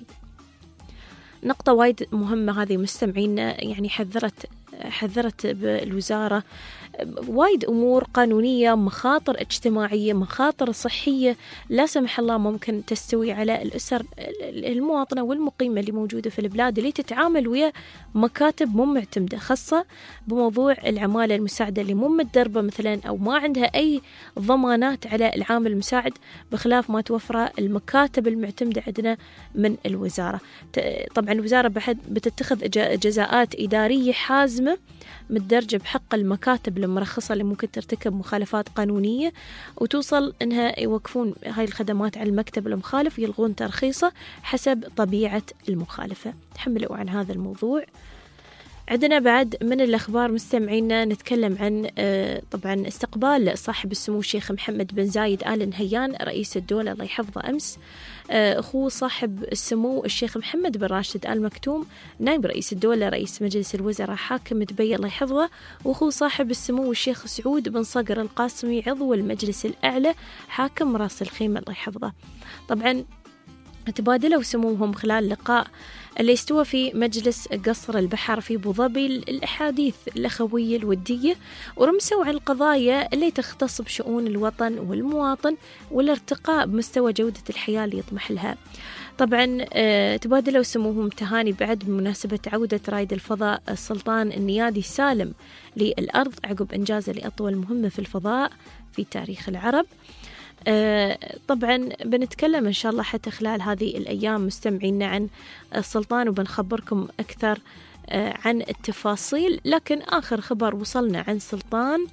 نقطة وايد مهمة هذه مستمعينا، يعني حذرت حذرت بالوزارة وايد أمور قانونية، مخاطر اجتماعية، مخاطر صحية لا سمح الله ممكن تستوي على الأسر المواطنة والمقيمة اللي موجودة في البلاد اللي تتعامل ويا مكاتب مو معتمدة، خاصة بموضوع العمالة المساعدة اللي مو متدربة مثلا أو ما عندها أي ضمانات على العامل المساعد بخلاف ما توفره المكاتب المعتمدة عندنا من الوزارة. طبعا الوزارة بعد بتتخذ جزاءات إدارية حازمة قادمة متدرجة بحق المكاتب المرخصة اللي ممكن ترتكب مخالفات قانونية، وتوصل إنها يوقفون هاي الخدمات على المكتب المخالف، يلغون ترخيصه حسب طبيعة المخالفة. تحملوا عن هذا الموضوع. عندنا بعد من الأخبار مستمعينا نتكلم عن طبعا استقبال صاحب السمو الشيخ محمد بن زايد آل نهيان رئيس الدولة الله يحفظه أمس. أخوه صاحب السمو الشيخ محمد بن راشد آل مكتوم نائب رئيس الدولة رئيس مجلس الوزراء حاكم دبي الله يحفظه، وأخوه صاحب السمو الشيخ سعود بن صقر القاسمي عضو المجلس الأعلى حاكم راس الخيمة الله يحفظه. طبعا تبادلوا سموهم خلال لقاء اللي استوى في مجلس قصر البحر في أبو ظبي الأحاديث الأخوية الودية، ورمسوا عن القضايا اللي تختص بشؤون الوطن والمواطن والارتقاء بمستوى جودة الحياة اللي يطمح لها. طبعا تبادلوا سموهم تهاني بعد بمناسبة عودة رائد الفضاء السلطان النيادي سالم للأرض عقب إنجازه لأطول مهمة في الفضاء في تاريخ العرب. آه طبعا بنتكلم إن شاء الله حتى خلال هذه الأيام مستمعين عن السلطان، وبنخبركم أكثر آه عن التفاصيل. لكن آخر خبر وصلنا عن سلطان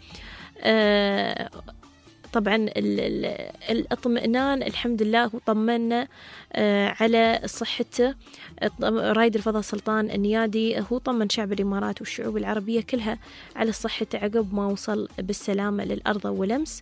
آه طبعا الاطمئنان الحمد لله، وطمنا آه على صحته. رائد الفضاء سلطان النيادي هو طمن شعب الإمارات والشعوب العربية كلها على صحته عقب ما وصل بالسلامة للأرض ولمس.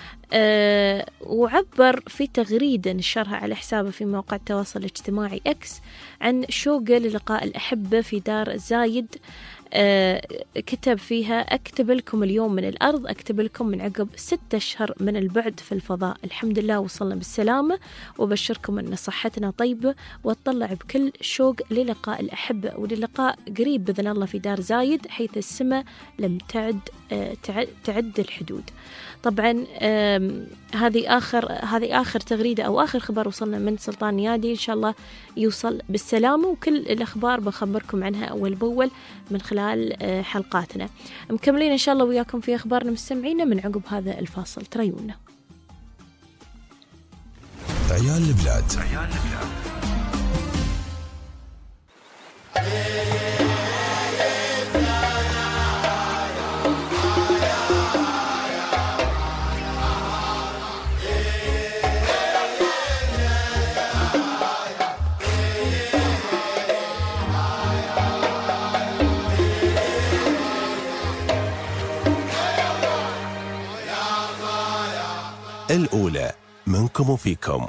أه وعبر في تغريدة نشرها على حسابه في موقع التواصل الاجتماعي إكس عن شوقه للقاء الأحبة في دار زايد. أه كتب فيها: أكتب لكم اليوم من الأرض، أكتب لكم من عقب ستة أشهر من البعد في الفضاء، الحمد لله وصلنا بالسلامة، وبشركم أن صحتنا طيبة، وأطلع بكل شوق للقاء الأحبة وللقاء قريب بإذن الله في دار زايد حيث السماء لم تعد أه تعد الحدود. طبعا هذه آخر هذه آخر تغريدة أو آخر خبر وصلنا من سلطان نيادي، إن شاء الله يوصل بالسلامة، وكل الأخبار بخبركم عنها أول بأول من خلال حلقاتنا. مكملين إن شاء الله وياكم في أخبارنا مستمعينا من عقب هذا الفاصل، تريونا.
عيال البلاد. الأولى منكم وفيكم.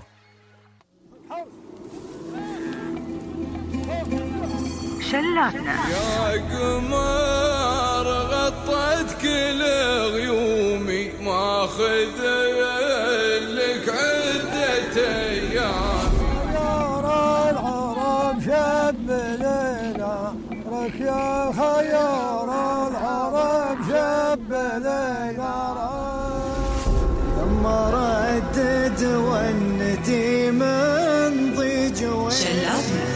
شلاتنا يا قمر غطت كل غيومي، ماخذ لك عدة أيام.
خيار العرب شب ليلة رك يا خيار العرب شب ليلة لما ردد والندي من ضيج
شلاتنا.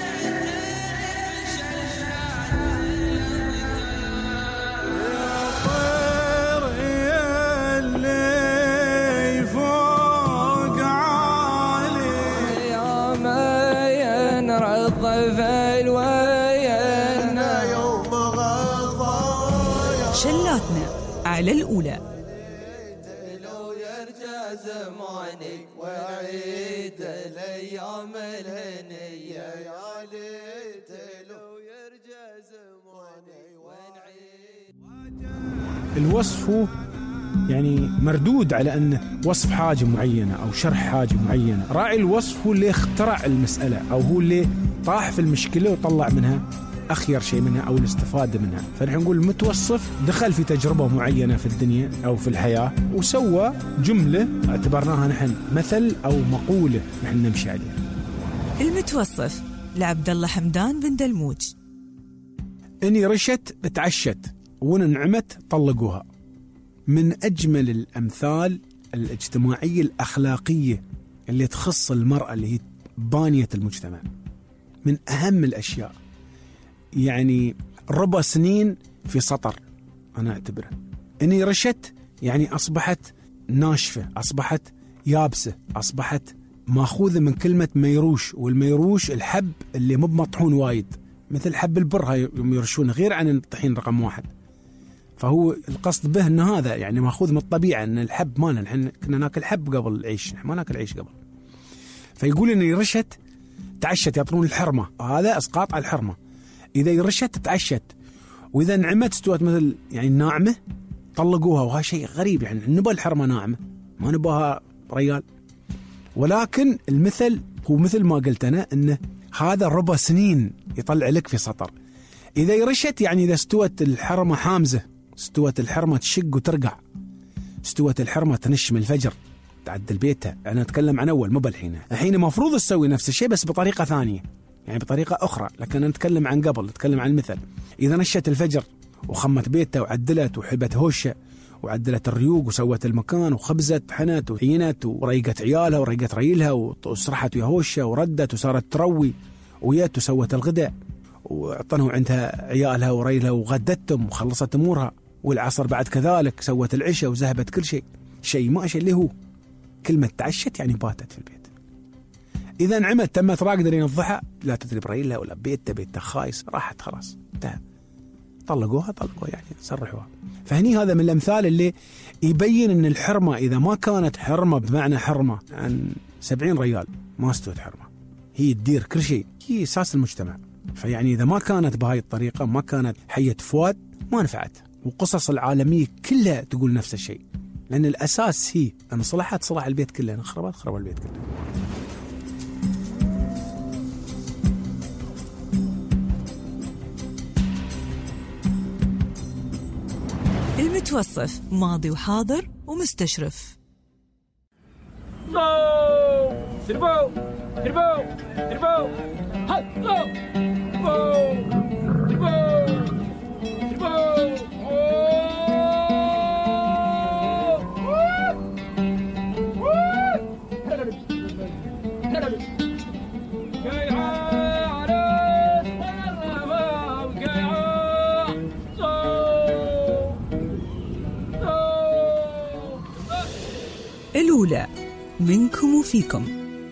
شلاتنا على الأولى.
لو يرجع زماني ويعيد الأيام الهنية، يا ليت لو يرجع زماني ونعيد.
الوصف هو يعني مردود على أنه وصف حاجة معينة أو شرح حاجة معينة. راعي الوصف هو اللي اخترع المسألة أو هو اللي طاح في المشكلة وطلع منها أخير شيء منها أو الاستفادة منها. فنحن نقول المتوصف دخل في تجربة معينة في الدنيا أو في الحياة وسوى جملة اعتبرناها نحن مثل أو مقولة نحن نمشي عليها.
المتوصف لعبد الله حمدان بن دلموج.
إني رشت بتعشت وإن نعمت طلقوها، من أجمل الأمثال الاجتماعية الأخلاقية اللي تخص المرأة اللي هي بانية المجتمع، من أهم الأشياء. يعني ربع سنين في سطر أنا أعتبره. إني رشت يعني أصبحت ناشفة، أصبحت يابسة، أصبحت ماخوذة من كلمة ميروش، والميروش الحب اللي مو بمطحون وايد، مثل حب البر هاي يوم يرشونه غير عن الطحين رقم واحد. فهو القصد به أن هذا يعني مأخوذ من الطبيعة، أن الحب مالنا نحن كنا ناكل حب قبل العيش، نحن ما ناكل عيش قبل. فيقول إن يرشت تعشت يطرون الحرمة، هذا إسقاط على الحرمة. إذا يرشت تعشت، وإذا نعمت استوت مثل يعني الناعمة طلقوها، وهذا شيء غريب يعني نبى الحرمة ناعمة ما نباها ريال. ولكن المثل هو مثل ما قلت أنا، أنه هذا ربع سنين يطلع لك في سطر. إذا يرشت يعني إذا استوت الحرمة حامزة، استوت الحرمة تشق وترقع، استوت الحرمة تنش من الفجر تعدل بيتها. أنا أتكلم عن أول مو بالحين. الحين مفروض تسوي نفس الشيء بس بطريقة ثانية، يعني بطريقة أخرى، لكن أنا أتكلم عن قبل، أتكلم عن المثل. إذا نشت الفجر وخمت بيتها وعدلت وحبت هوشة وعدلت الريوق وسوت المكان وخبزت حنت وعينت وريقت عيالها وريقت ريلها وسرحت ويا هوشة وردت وصارت تروي ويت وسوت الغداء وعطنه عندها عيالها وريلها وغدتهم وخلصت أمورها، والعصر بعد كذلك سوت العشاء وذهبت كل شيء. شيء ما شيء اللي هو كلمة تعشت يعني باتت في البيت. إذا نعمت تمت راقدة لين الضحى لا تدري بريلها ولا بيتها بيتها خايس، راحت خلاص انتهى. طلقوها طلقوها يعني سرحوها. فهني هذا من الأمثال اللي يبين أن الحرمة إذا ما كانت حرمة بمعنى حرمة عن سبعين ريال ما استوت حرمة، هي تدير كل شيء، هي أساس المجتمع. فيعني إذا ما كانت بهاي الطريقة، ما كانت حية فؤاد، ما نفعت. وقصص العالمية كلها تقول نفس الشيء، لأن الأساس هي أن صلحت صلح البيت كله، أن خربت خرب البيت كله.
المتوصف ماضي وحاضر ومستشرف.
تربو تربو تربو هاتو تربو تربو
الأولى منكم وفيكم.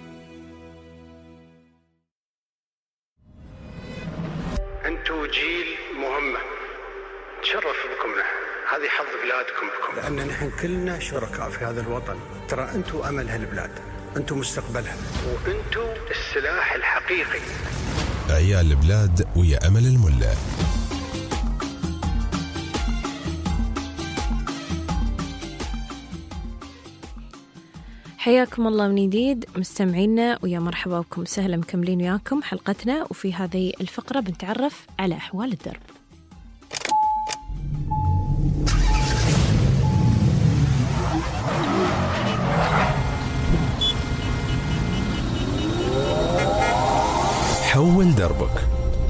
أنتوا جيل مهمة تشرف بكم نحن، هذه حظ بلادكم بكم، لأن نحن كلنا شركاء في هذا الوطن. ترى أنتوا أمل هالبلاد، أنتوا مستقبلها، وأنتوا السلاح الحقيقي.
عيال البلاد ويا أمل الملا.
حياكم الله من جديد مستمعينا، ويا مرحبا بكم سهلا، مكملين وياكم حلقتنا. وفي هذه الفقرة بنتعرف على أحوال الدرب.
حول دربك.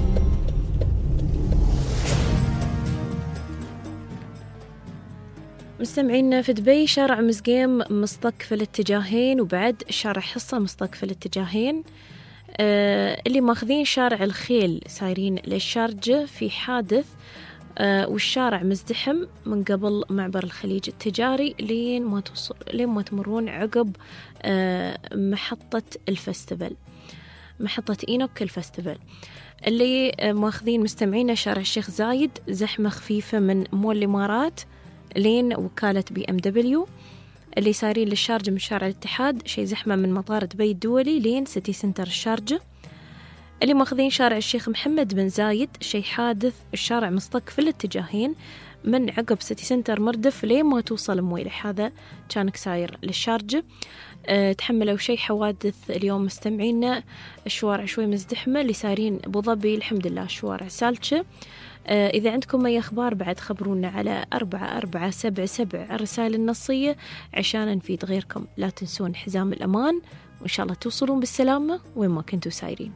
مستمعينا، في دبي شارع مزقيم مصطك في الاتجاهين، وبعد شارع حصة مصطك في الاتجاهين. آه اللي ماخذين شارع الخيل سايرين للشارجة في حادث، آه والشارع مزدحم من قبل معبر الخليج التجاري لين ما توصل لين ما تمرون عقب آه محطة الفستيفال، محطة إينوك الفستيفال. اللي آه ماخذين مستمعينا شارع الشيخ زايد زحمة خفيفة من مول الإمارات لين وكالة بي ام دبليو. اللي سارين للشارجة من شارع الاتحاد شي زحمة من مطار دبي الدولي لين سيتي سنتر الشارجة. اللي ماخذين شارع الشيخ محمد بن زايد شي حادث، الشارع مصطك في الاتجاهين من عقب سيتي سنتر مردف لين ما توصل مويلح، هذا كانك ساير للشارجة. أه تحملوا شي حوادث اليوم مستمعينا، الشوارع شوي مزدحمة. اللي سارين أبو ظبي الحمد لله الشوارع سالكة. آه إذا عندكم أي أخبار بعد خبرونا على أربعة أربعة سبعة سبعة الرسائل النصية عشان نفيد غيركم. لا تنسون حزام الأمان، وإن شاء الله توصلون بالسلامة وين ما كنتوا سايرين.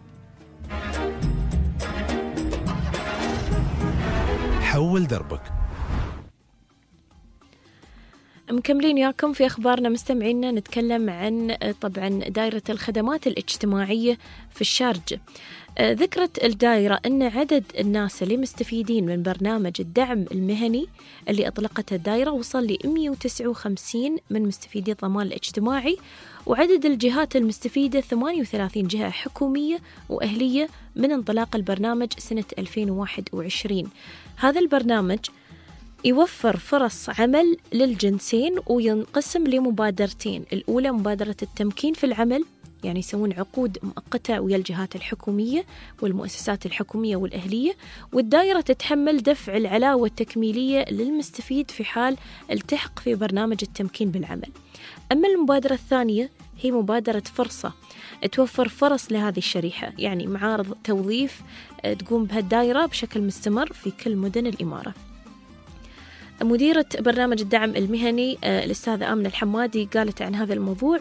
حول دربك.
مكملين وياكم في أخبارنا مستمعينا، نتكلم عن طبعا دائرة الخدمات الاجتماعية في الشارجة. ذكرت الدائرة أن عدد الناس اللي مستفيدين من برنامج الدعم المهني اللي أطلقته الدائرة وصل ل مئة وتسعة وخمسين من مستفيدي الضمان الاجتماعي، وعدد الجهات المستفيدة ثمانية وثلاثين جهة حكومية وأهلية من انطلاق البرنامج سنة ألفين وواحد وعشرين. هذا البرنامج يوفر فرص عمل للجنسين وينقسم لمبادرتين. الأولى مبادرة التمكين في العمل، يعني يسوون عقود مؤقتة ويا الجهات الحكومية والمؤسسات الحكومية والأهلية، والدائرة تتحمل دفع العلاوة التكميلية للمستفيد في حال التحق في برنامج التمكين بالعمل. أما المبادرة الثانية هي مبادرة فرصة، توفر فرص لهذه الشريحة، يعني معارض توظيف تقوم بها الدائرة بشكل مستمر في كل مدن الإمارة. مديرة برنامج الدعم المهني الأستاذة آمنة الحمادي قالت عن هذا الموضوع: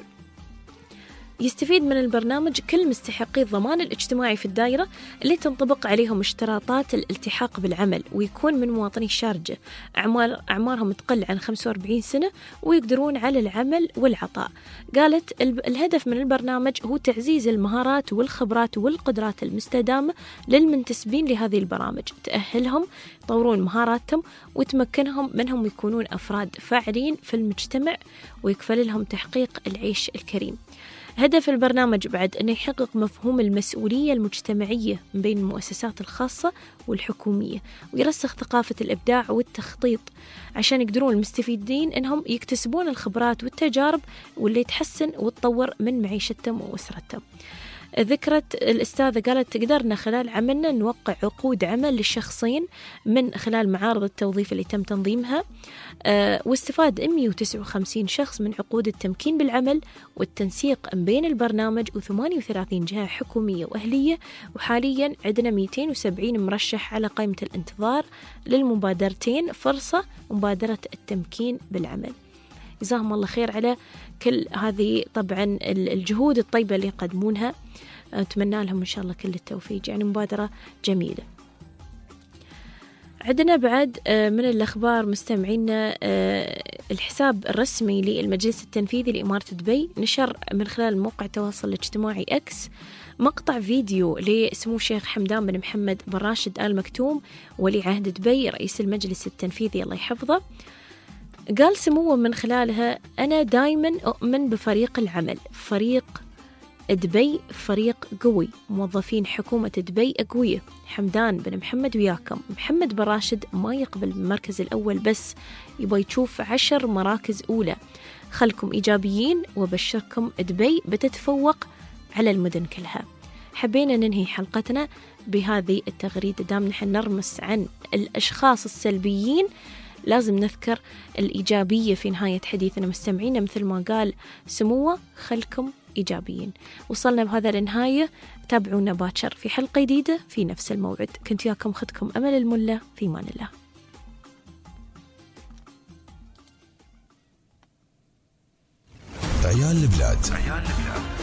يستفيد من البرنامج كل مستحقي الضمان الاجتماعي في الدائرة اللي تنطبق عليهم اشتراطات الالتحاق بالعمل، ويكون من مواطني الشارجة أعمار أعمارهم تقل عن خمسة وأربعين سنة ويقدرون على العمل والعطاء. قالت الهدف من البرنامج هو تعزيز المهارات والخبرات والقدرات المستدامة للمنتسبين لهذه البرامج، تأهلهم يطورون مهاراتهم وتمكنهم منهم يكونون أفراد فاعلين في المجتمع ويكفل لهم تحقيق العيش الكريم. هدف البرنامج بعد أنه يحقق مفهوم المسؤولية المجتمعية من بين المؤسسات الخاصة والحكومية، ويرسخ ثقافة الإبداع والتخطيط عشان يقدرون المستفيدين أنهم يكتسبون الخبرات والتجارب واللي تحسن وتطور من معيشتهم وأسرتهم. ذكرت الأستاذة قالت: قدرنا خلال عملنا نوقع عقود عمل للشخصين من خلال معارض التوظيف اللي تم تنظيمها، أه واستفاد مئة وتسعة وخمسين شخص من عقود التمكين بالعمل والتنسيق بين البرنامج وثمانية وثلاثين جهة حكومية وأهلية. وحاليا عندنا مئتين وسبعين مرشح على قائمة الانتظار للمبادرتين فرصة ومبادرة التمكين بالعمل. جزاهم الله خير على كل هذه طبعا الجهود الطيبة اللي يقدمونها، أتمنى لهم إن شاء الله كل التوفيق، يعني مبادرة جميلة. عندنا بعد من الأخبار مستمعينا الحساب الرسمي للمجلس التنفيذي لإمارة دبي نشر من خلال موقع التواصل الاجتماعي إكس مقطع فيديو لسمو الشيخ حمدان بن محمد بن راشد آل مكتوم ولي عهد دبي رئيس المجلس التنفيذي الله يحفظه. قال سموه من خلالها: أنا دايما أؤمن بفريق العمل، فريق دبي فريق قوي، موظفين حكومة دبي أقوية، حمدان بن محمد وياكم. محمد بن راشد ما يقبل بالمركز الأول بس، يبغى يشوف عشر مراكز أولى. خلكم إيجابيين وبشركم دبي بتتفوق على المدن كلها. حبينا ننهي حلقتنا بهذه التغريدة، دام نحن نرمس عن الأشخاص السلبيين لازم نذكر الإيجابية في نهاية حديثنا مستمعينا، مثل ما قال سموه: خلكم إيجابيين. وصلنا بهذا للنهاية، تابعونا باكر في حلقة جديدة في نفس الموعد. كنت وياكم أختكم أمل الملا، في أمان الله.
عيال البلاد.